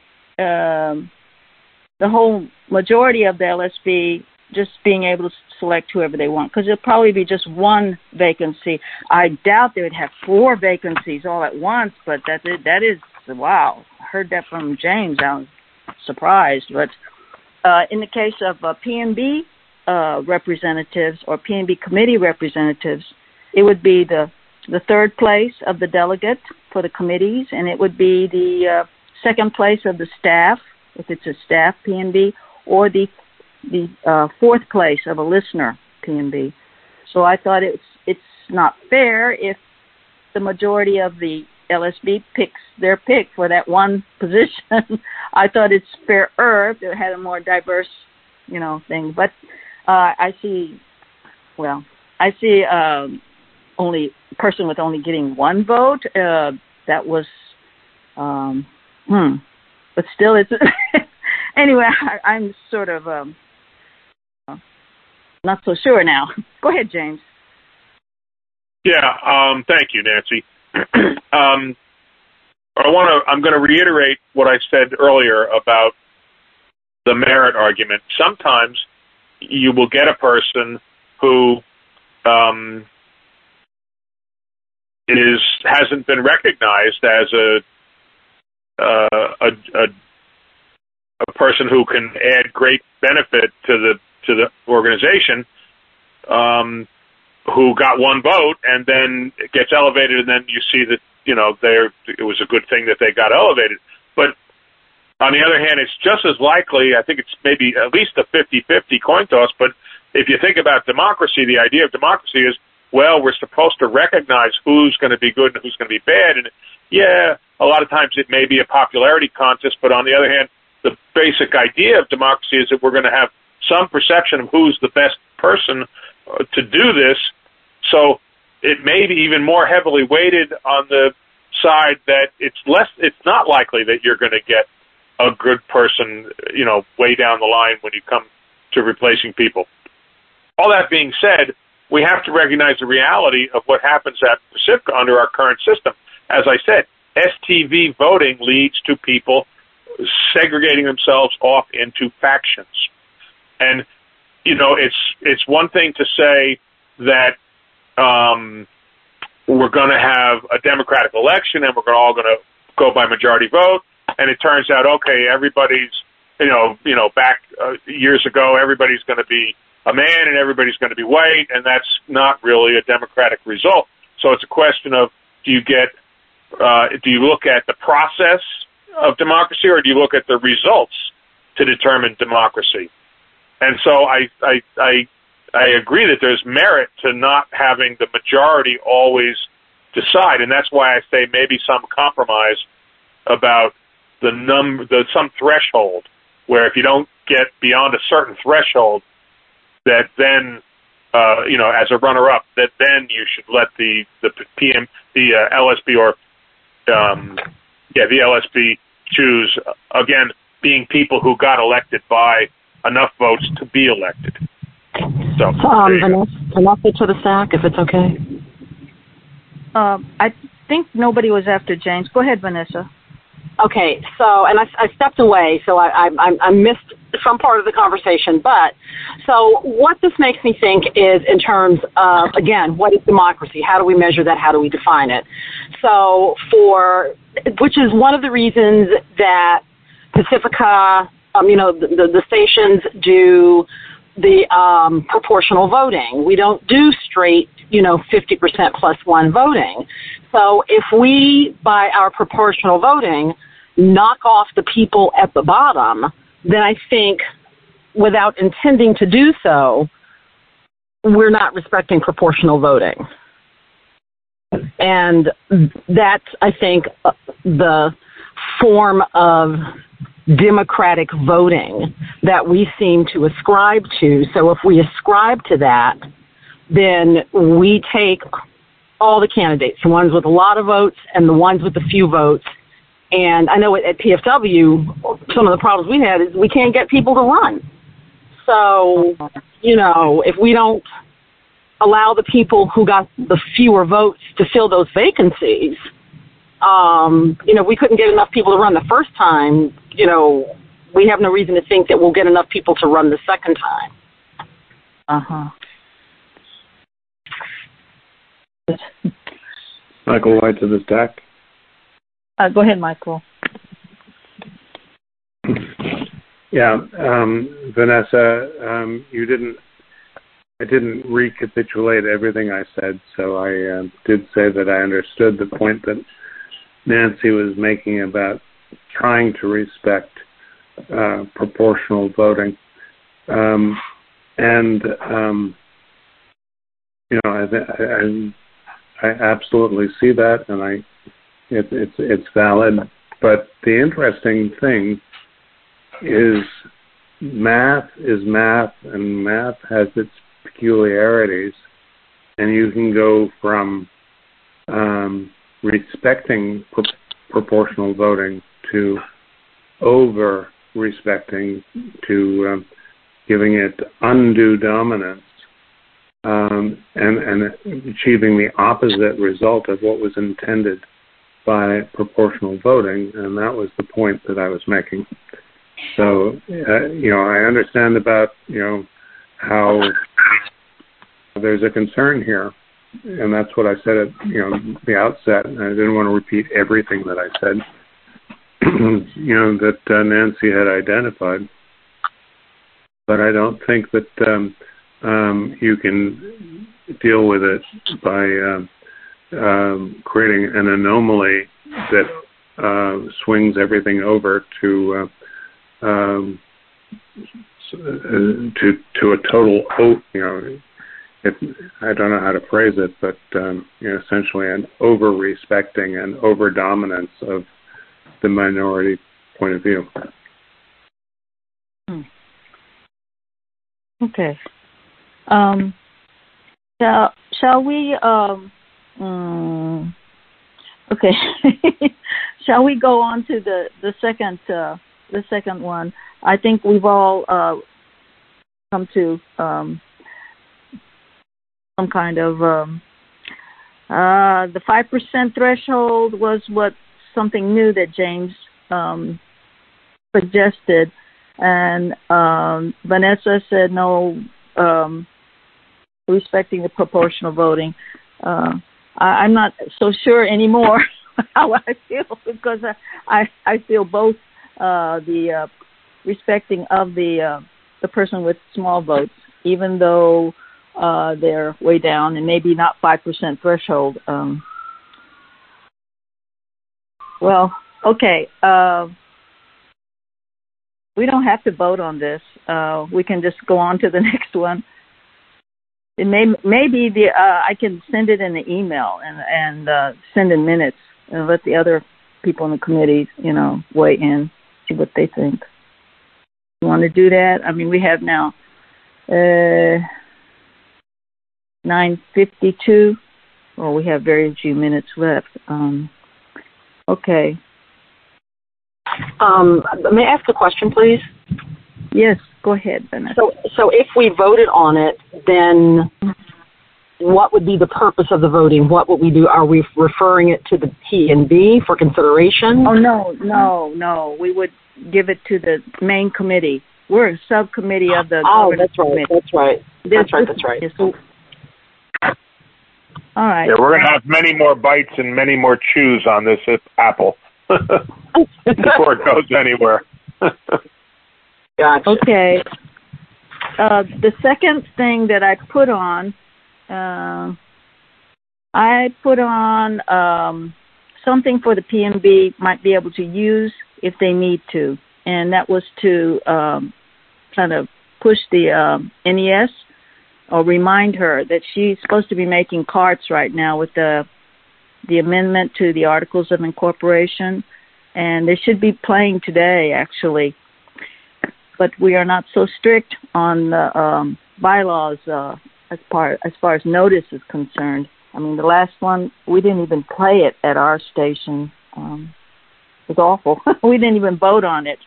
the whole majority of the LSB just being able to select whoever they want, because it'll probably be just one vacancy. I doubt they would have 4 vacancies all at once, but that is wow. I heard that from James. I was surprised. But in the case of P&B representatives or P&B committee representatives, it would be the third place of the delegate for the committees, and it would be the second place of the staff, if it's a staff P&B, or the fourth place of a listener P&B. So I thought it's not fair if the majority of the LSB picks their pick for that one position. I thought it's fairer if it had a more diverse, thing. But I see only a person with only getting one vote. That was, but still, it's anyway. I'm sort of not so sure now. Go ahead, James. Yeah. Thank you, Nancy. I'm going to reiterate what I said earlier about the merit argument. Sometimes you will get a person who hasn't been recognized as a person who can add great benefit to the organization, who got one vote and then gets elevated, and then you see that it was a good thing that they got elevated. But on the other hand, it's just as likely, I think it's maybe at least a 50-50 coin toss, but if you think about democracy, the idea of democracy is, well, we're supposed to recognize who's going to be good and who's going to be bad. And yeah, a lot of times it may be a popularity contest, but on the other hand, the basic idea of democracy is that we're going to have some perception of who's the best person to do this. So it may be even more heavily weighted on the side that it's not likely that you're going to get a good person, way down the line when you come to replacing people. All that being said, we have to recognize the reality of what happens at Pacifica under our current system. As I said, STV voting leads to people segregating themselves off into factions. And, it's one thing to say that we're going to have a democratic election and we're all going to go by majority vote. And it turns out, okay, everybody's, back years ago, everybody's going to be a man and everybody's going to be white, and that's not really a democratic result. So it's a question of, do you look at the process of democracy, or do you look at the results to determine democracy? And so I agree that there's merit to not having the majority always decide, and that's why I say maybe some compromise about some threshold, where if you don't get beyond a certain threshold, that then, as a runner-up, that then you should let the LSB or the LSB choose, again, being people who got elected by enough votes to be elected. Vanessa to the SAC, if it's okay. I think nobody was after James. Go ahead, Vanessa. Okay, so, and I stepped away, so I missed some part of the conversation, but, so what this makes me think is in terms of, again, what is democracy? How do we measure that? How do we define it? So which is one of the reasons that Pacifica, the stations do the proportional voting. We don't do straight, 50% plus one voting. So if we, by our proportional voting, knock off the people at the bottom, then I think, without intending to do so, we're not respecting proportional voting. And that's, I think, the form of democratic voting that we seem to ascribe to. So if we ascribe to that, then we take all the candidates, the ones with a lot of votes and the ones with the few votes. And I know at PFW, some of the problems we had is we can't get people to run. So, if we don't allow the people who got the fewer votes to fill those vacancies, we couldn't get enough people to run the first time, we have no reason to think that we'll get enough people to run the second time. Uh-huh. Michael White to the stack. Go ahead, Michael. Yeah, Vanessa, I didn't recapitulate everything I said, so I did say that I understood the point that Nancy was making about trying to respect proportional voting. I absolutely see that, and it's valid. But the interesting thing is math, and math has its peculiarities, and you can go from respecting proportional voting to over-respecting, to giving it undue dominance, and achieving the opposite result of what was intended by proportional voting, and that was the point that I was making. So, I understand about, how there's a concern here, and that's what I said at, the outset, and I didn't want to repeat everything that I said, that Nancy had identified. But I don't think that you can deal with it by creating an anomaly that swings everything over to a total, I don't know how to phrase it, but essentially an over-respecting and over-dominance of the minority point of view. Okay. Shall we? Okay. Shall we go on to the second one? I think we've all come to some kind of the 5% threshold was something new that James suggested, and Vanessa said no, respecting the proportional voting. I'm not so sure anymore how I feel, because I feel both the respecting of the person with small votes, even though they're way down and maybe not 5% threshold. Well, okay. We don't have to vote on this. We can just go on to the next one. It maybe I can send it in the email and send in minutes and let the other people in the committee, weigh in, see what they think. You want to do that? I mean, we have now 9:52. Well, we have very few minutes left. Okay. May I ask a question, please? Yes, go ahead, Vanessa. So if we voted on it, then what would be the purpose of the voting? What would we do? Are we referring it to the P&B for consideration? Oh, no. We would give it to the main committee. We're a subcommittee of the that's right. Committee. That's right. So, all right. Yeah, we're going to have many more bites and many more chews on this apple before it goes anywhere. Gotcha. Okay. The second thing that I put on, something for the PMB might be able to use if they need to, and that was to kind of push the NES or remind her that she's supposed to be making carts right now with the amendment to the Articles of Incorporation, and they should be playing today, actually. But we are not so strict on the bylaws as far as notice is concerned. I mean, the last one, we didn't even play it at our station. It was awful. We didn't even vote on it.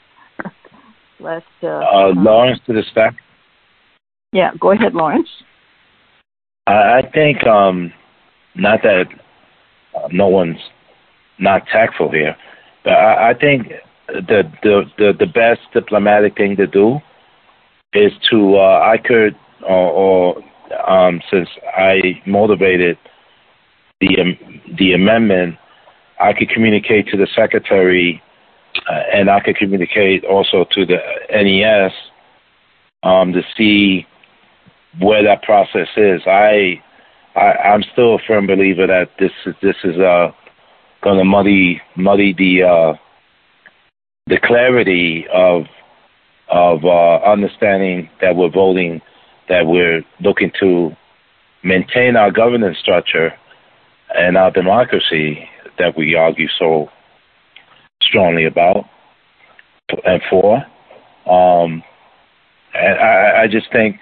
Lawrence, to the staff. Yeah, go ahead, Lawrence. I think not that no one's not tactful here, but I think the best diplomatic thing to do is to I could since I motivated the amendment, I could communicate to the secretary, and I could communicate also to the NES to see where that process is. I'm still a firm believer that this is going to muddy the clarity of understanding that we're voting, that we're looking to maintain our governance structure and our democracy that we argue so strongly about and for. And I just think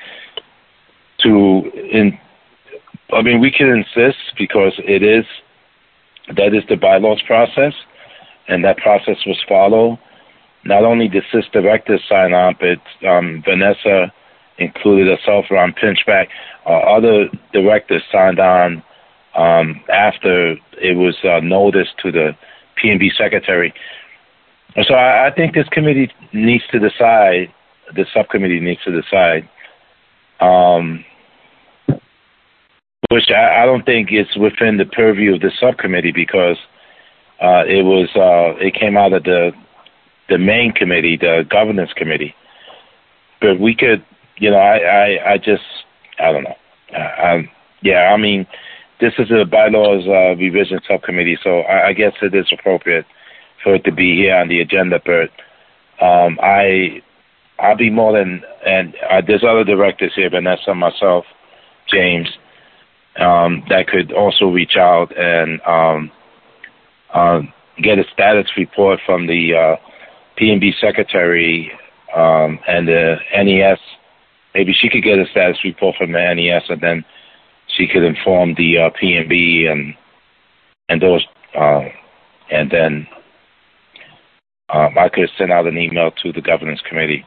we can insist because that is the bylaws process, and that process was followed. Not only did CIS directors sign on, but Vanessa included herself, Ron Pinchback. Other directors signed on after it was noticed to the P&B secretary. So I think this committee needs to decide, the subcommittee needs to decide, which I don't think is within the purview of the subcommittee because it came out of the main committee, the governance committee. But we could, I don't know. This is a bylaws revision subcommittee, so I guess it is appropriate for it to be here on the agenda. But I'll be more than, and there's other directors here, Vanessa, myself, James, that could also reach out and get a status report from the P&B secretary and the NES. Maybe she could get a status report from the NES, and then she could inform the P&B and those, and then I could send out an email to the governance committee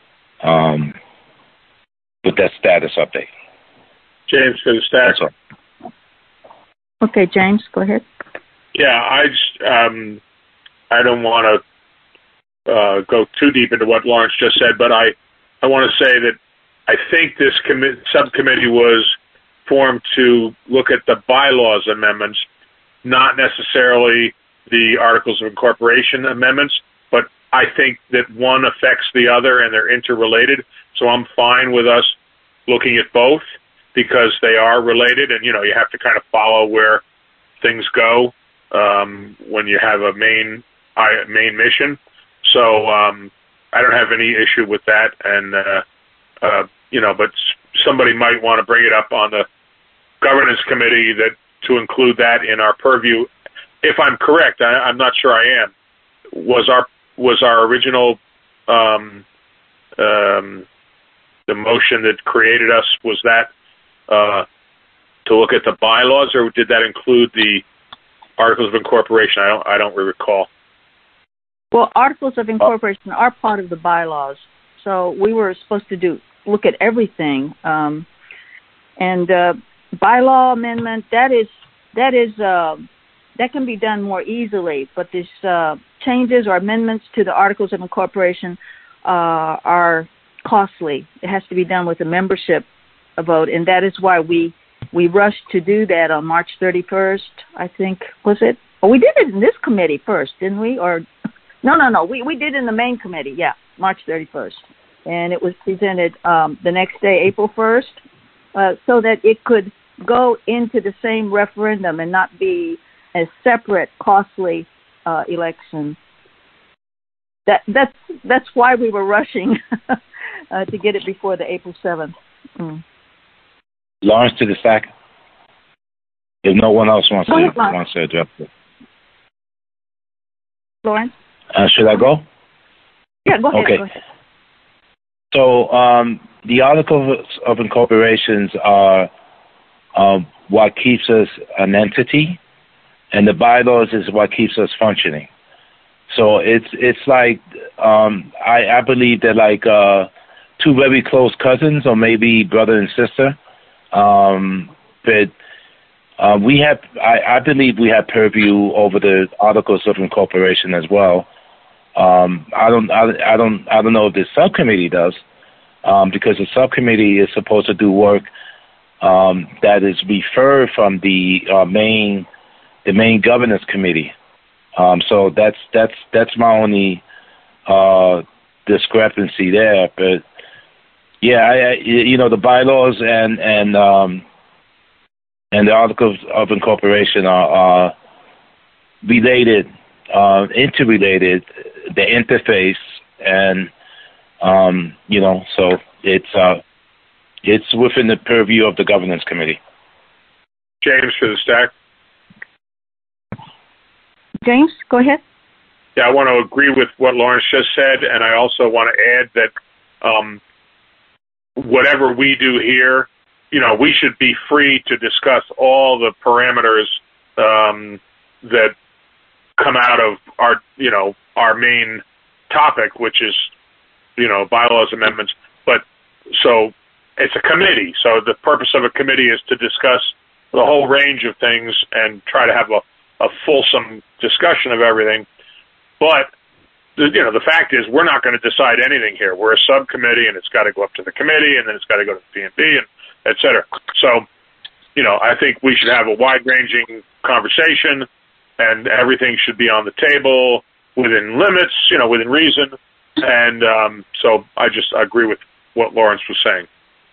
with that status update. James, for the status. Okay, James, go ahead. Yeah, I don't want to go too deep into what Lawrence just said, but I want to say that I think this subcommittee was formed to look at the bylaws amendments, not necessarily the Articles of Incorporation amendments, but I think that one affects the other and they're interrelated. So I'm fine with us looking at both because they are related, and you have to kind of follow where things go when you have a main mission. So I don't have any issue with that, and but somebody might want to bring it up on the governance committee to include that in our purview. If I'm correct, I'm not sure I am. Was our original the motion that created us, was that to look at the bylaws, or did that include the Articles of Incorporation? I don't recall. Well, Articles of Incorporation are part of the bylaws, so we were supposed to look at everything. And bylaw amendment, that can be done more easily. But this changes or amendments to the Articles of Incorporation are costly. It has to be done with a membership vote, and that is why we rushed to do that on March 31st, I think, was it? Oh, we did it in this committee first, didn't we? Or no. We did it in the main committee, yeah, March 31st. And it was presented the next day, April 1st, so that it could go into the same referendum and not be a separate, costly election. That's why we were rushing to get it before the April 7th. Mm. Lawrence to the stack. If no one else wants to address it. Lawrence? Should I go? Yeah, go ahead. Okay. Go ahead. So the Articles of Incorporations are what keeps us an entity, and the bylaws is what keeps us functioning. So it's like I believe they're like two very close cousins, or maybe brother and sister. But we have, I believe we have purview over the Articles of Incorporation as well. I don't know if the subcommittee does, because the subcommittee is supposed to do work that is referred from the main governance committee. So that's my only discrepancy there. But yeah, the bylaws and the Articles of Incorporation are related, interrelated, the interface, and so it's within the purview of the governance committee. James for the stack. James, go ahead. Yeah, I want to agree with what Lawrence just said, and I also want to add that whatever we do here, we should be free to discuss all the parameters that come out of our main topic, which is bylaws amendments. But so it's a committee. So the purpose of a committee is to discuss the whole range of things and try to have a fulsome discussion of everything. But the fact is, we're not going to decide anything here. We're a subcommittee, and it's got to go up to the committee, and then it's got to go to the P&B, and et cetera. So, I think we should have a wide-ranging conversation, and everything should be on the table within limits, within reason. And so I just agree with what Lawrence was saying.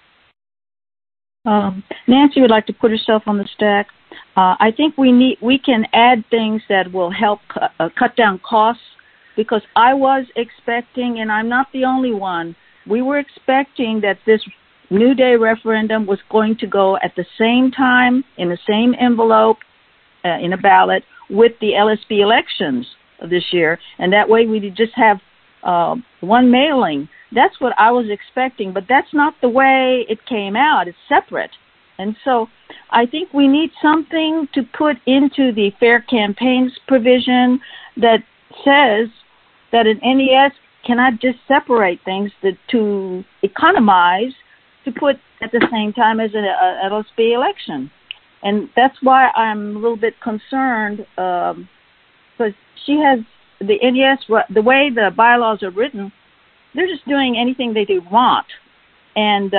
Nancy would like to put herself on the stack. I think we can add things that will help cut down costs, because I was expecting, and I'm not the only one, we were expecting that this New Day referendum was going to go at the same time, in the same envelope, in a ballot, with the LSB elections of this year, and that way we'd just have one mailing. That's what I was expecting, but that's not the way it came out. It's separate. And so I think we need something to put into the fair campaigns provision that says that an NES cannot just separate things to economize to put at the same time as an LSB election. And that's why I'm a little bit concerned, because she has the NES, the way the bylaws are written, they're just doing anything they want. And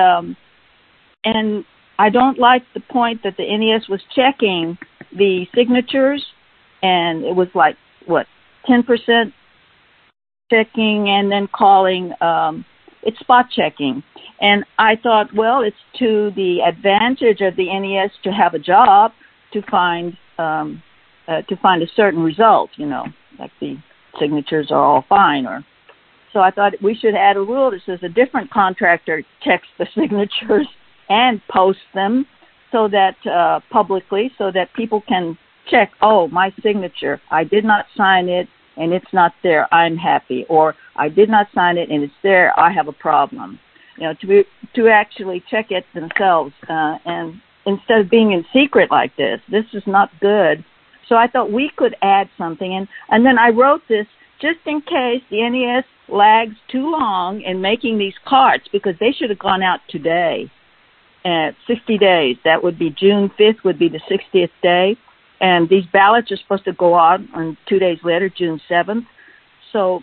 I don't like the point that the NES was checking the signatures, and it was like, 10% checking and then calling, it's spot checking. And I thought, well, it's to the advantage of the NES to have a job to find a certain result, like the signatures are all fine. So I thought we should add a rule that says a different contractor checks the signatures and posts them so that publicly, so that people can check, my signature, I did not sign it and it's not there, I'm happy, or I did not sign it and it's there, I have a problem. To actually check it themselves, and instead of being in secret like this is not good. So I thought we could add something, and then I wrote this just in case the NES lags too long in making these carts, because they should have gone out today. at 60 days. That would be June 5th would be the 60th day. And these ballots are supposed to go out on 2 days later, June 7th. So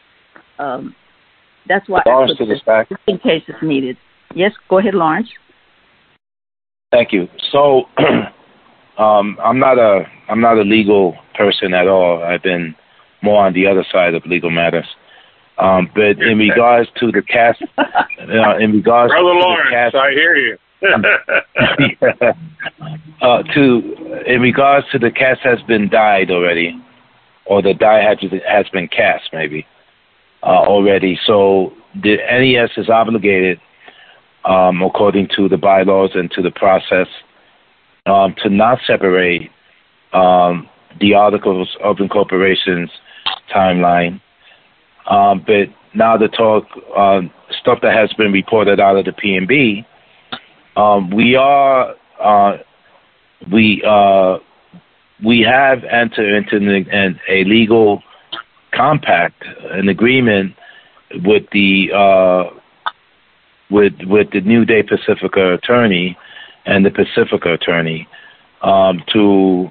that's why Lawrence to this back. In case it's needed. Yes, go ahead, Lawrence. Thank you. So I'm not a legal person at all. I've been more on the other side of legal matters. But in regards to the cast, in regards Brother to Lawrence, the cast, I hear you. in regards to the cast has been dyed already, or the die has been cast maybe already. So the NES is obligated, according to the bylaws and to the process, to not separate the articles of incorporation's timeline. But now the talk, stuff that has been reported out of the P&B, we have entered into a legal compact, an agreement with the New Day Pacifica attorney and the Pacifica attorney to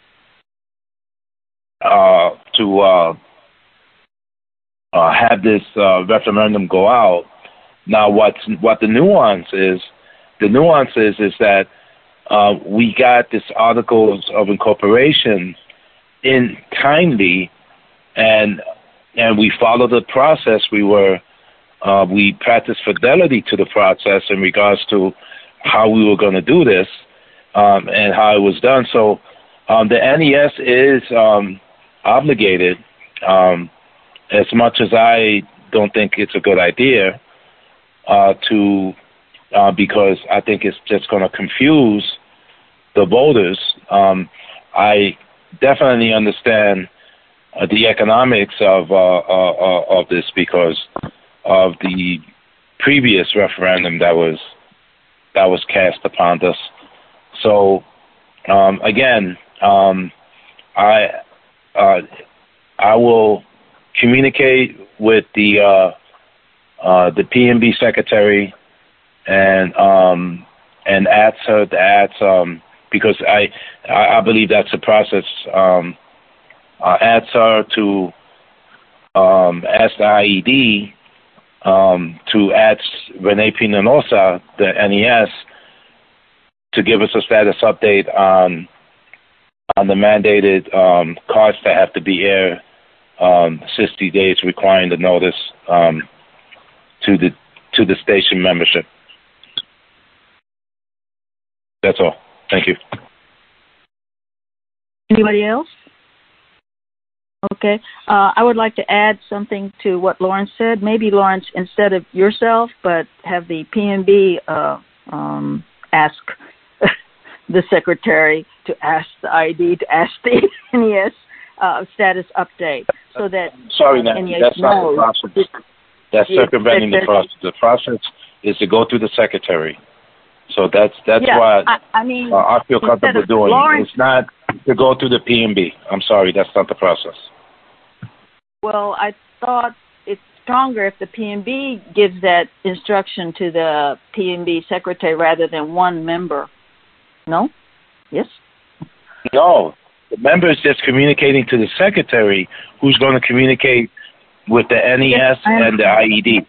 have this referendum go out. Now, what the nuance is? The nuance is that we got this articles of incorporation in timely, and we followed the process. We practiced fidelity to the process in regards to how we were going to do this and how it was done. So the NES is obligated, as much as I don't think it's a good idea, because I think it's just going to confuse the voters. I definitely understand the economics of this because of the previous referendum that was cast upon us. So again, I will communicate with the P&B secretary and ask her to add because I believe that's the process. Ask her to ask the IED to ask Renee Pinonosa, the NES, to give us a status update on the mandated cards that have to be aired 60 days, requiring the notice to the station membership. That's all. Thank you. Anybody else? Okay. I would like to add something to what Lawrence said. Maybe, Lawrence, instead of yourself, but have the P&B ask the secretary to ask the ID to ask the NES status update, so that sorry, Nancy, that's not the process. That's circumventing the process. The process is to go through the secretary. So that's why I feel comfortable doing it. It's not to go through the P&B. I'm sorry, that's not the process. Well, I thought it's stronger if the P&B gives that instruction to the P&B secretary rather than one member. No? Yes? No. The member is just communicating to the secretary, who's going to communicate with the NES and the IED.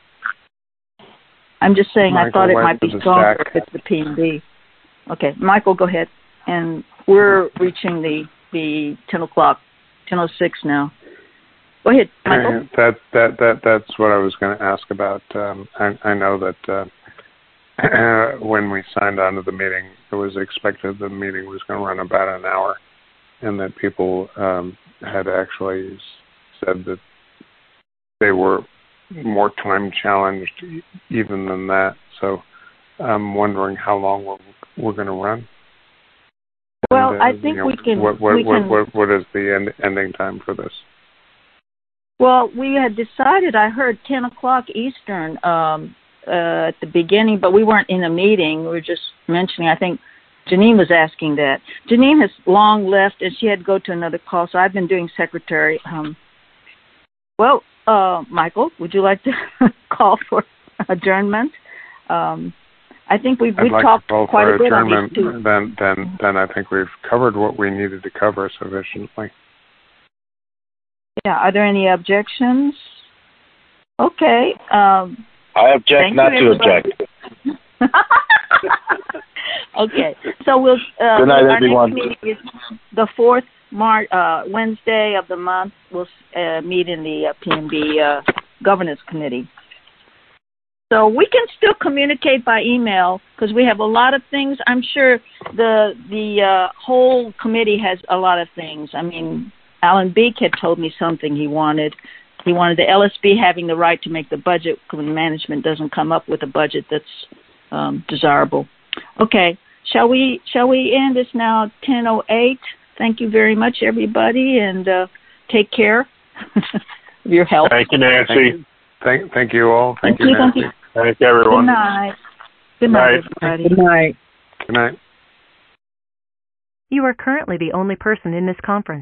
I'm just saying, Michael, I thought it might be stronger if it's the P&B. Okay, Michael, go ahead. And we're reaching the 10 o'clock, 10:06 now. Go ahead, Michael. That's what I was going to ask about. I know that when we signed on to the meeting, it was expected the meeting was going to run about an hour, and that people had actually said that they were more time challenged even than that. So I'm wondering how long we're going to run. Well, I think we can. What is the ending time for this? Well, we had decided, I heard 10 o'clock Eastern at the beginning, but we weren't in a meeting. We were just mentioning, I think Janine was asking that. Janine has long left, and she had to go to another call, so I've been doing secretary. Michael, would you like to call for adjournment? I I think we've I'd like talked to call quite for a bit on adjournment. these two. Then I think we've covered what we needed to cover sufficiently. Yeah. Are there any objections? Okay. I object not to object. Okay. So we'll. Good night, our everyone. next meeting is the 4th Wednesday of the month. We'll meet in the PNB Governance Committee. So we can still communicate by email because we have a lot of things. I'm sure the whole committee has a lot of things. I mean, Alan Beek had told me something he wanted. He wanted the LSB having the right to make the budget when management doesn't come up with a budget that's desirable. Okay, shall we end? It's now 10:08. Thank you very much, everybody, and take care of your health. Thank you, Nancy. Thank you all. Thank you, Nancy. Thank you, everyone. Good night. Good night, everybody. Good night. Good night. You are currently the only person in this conference.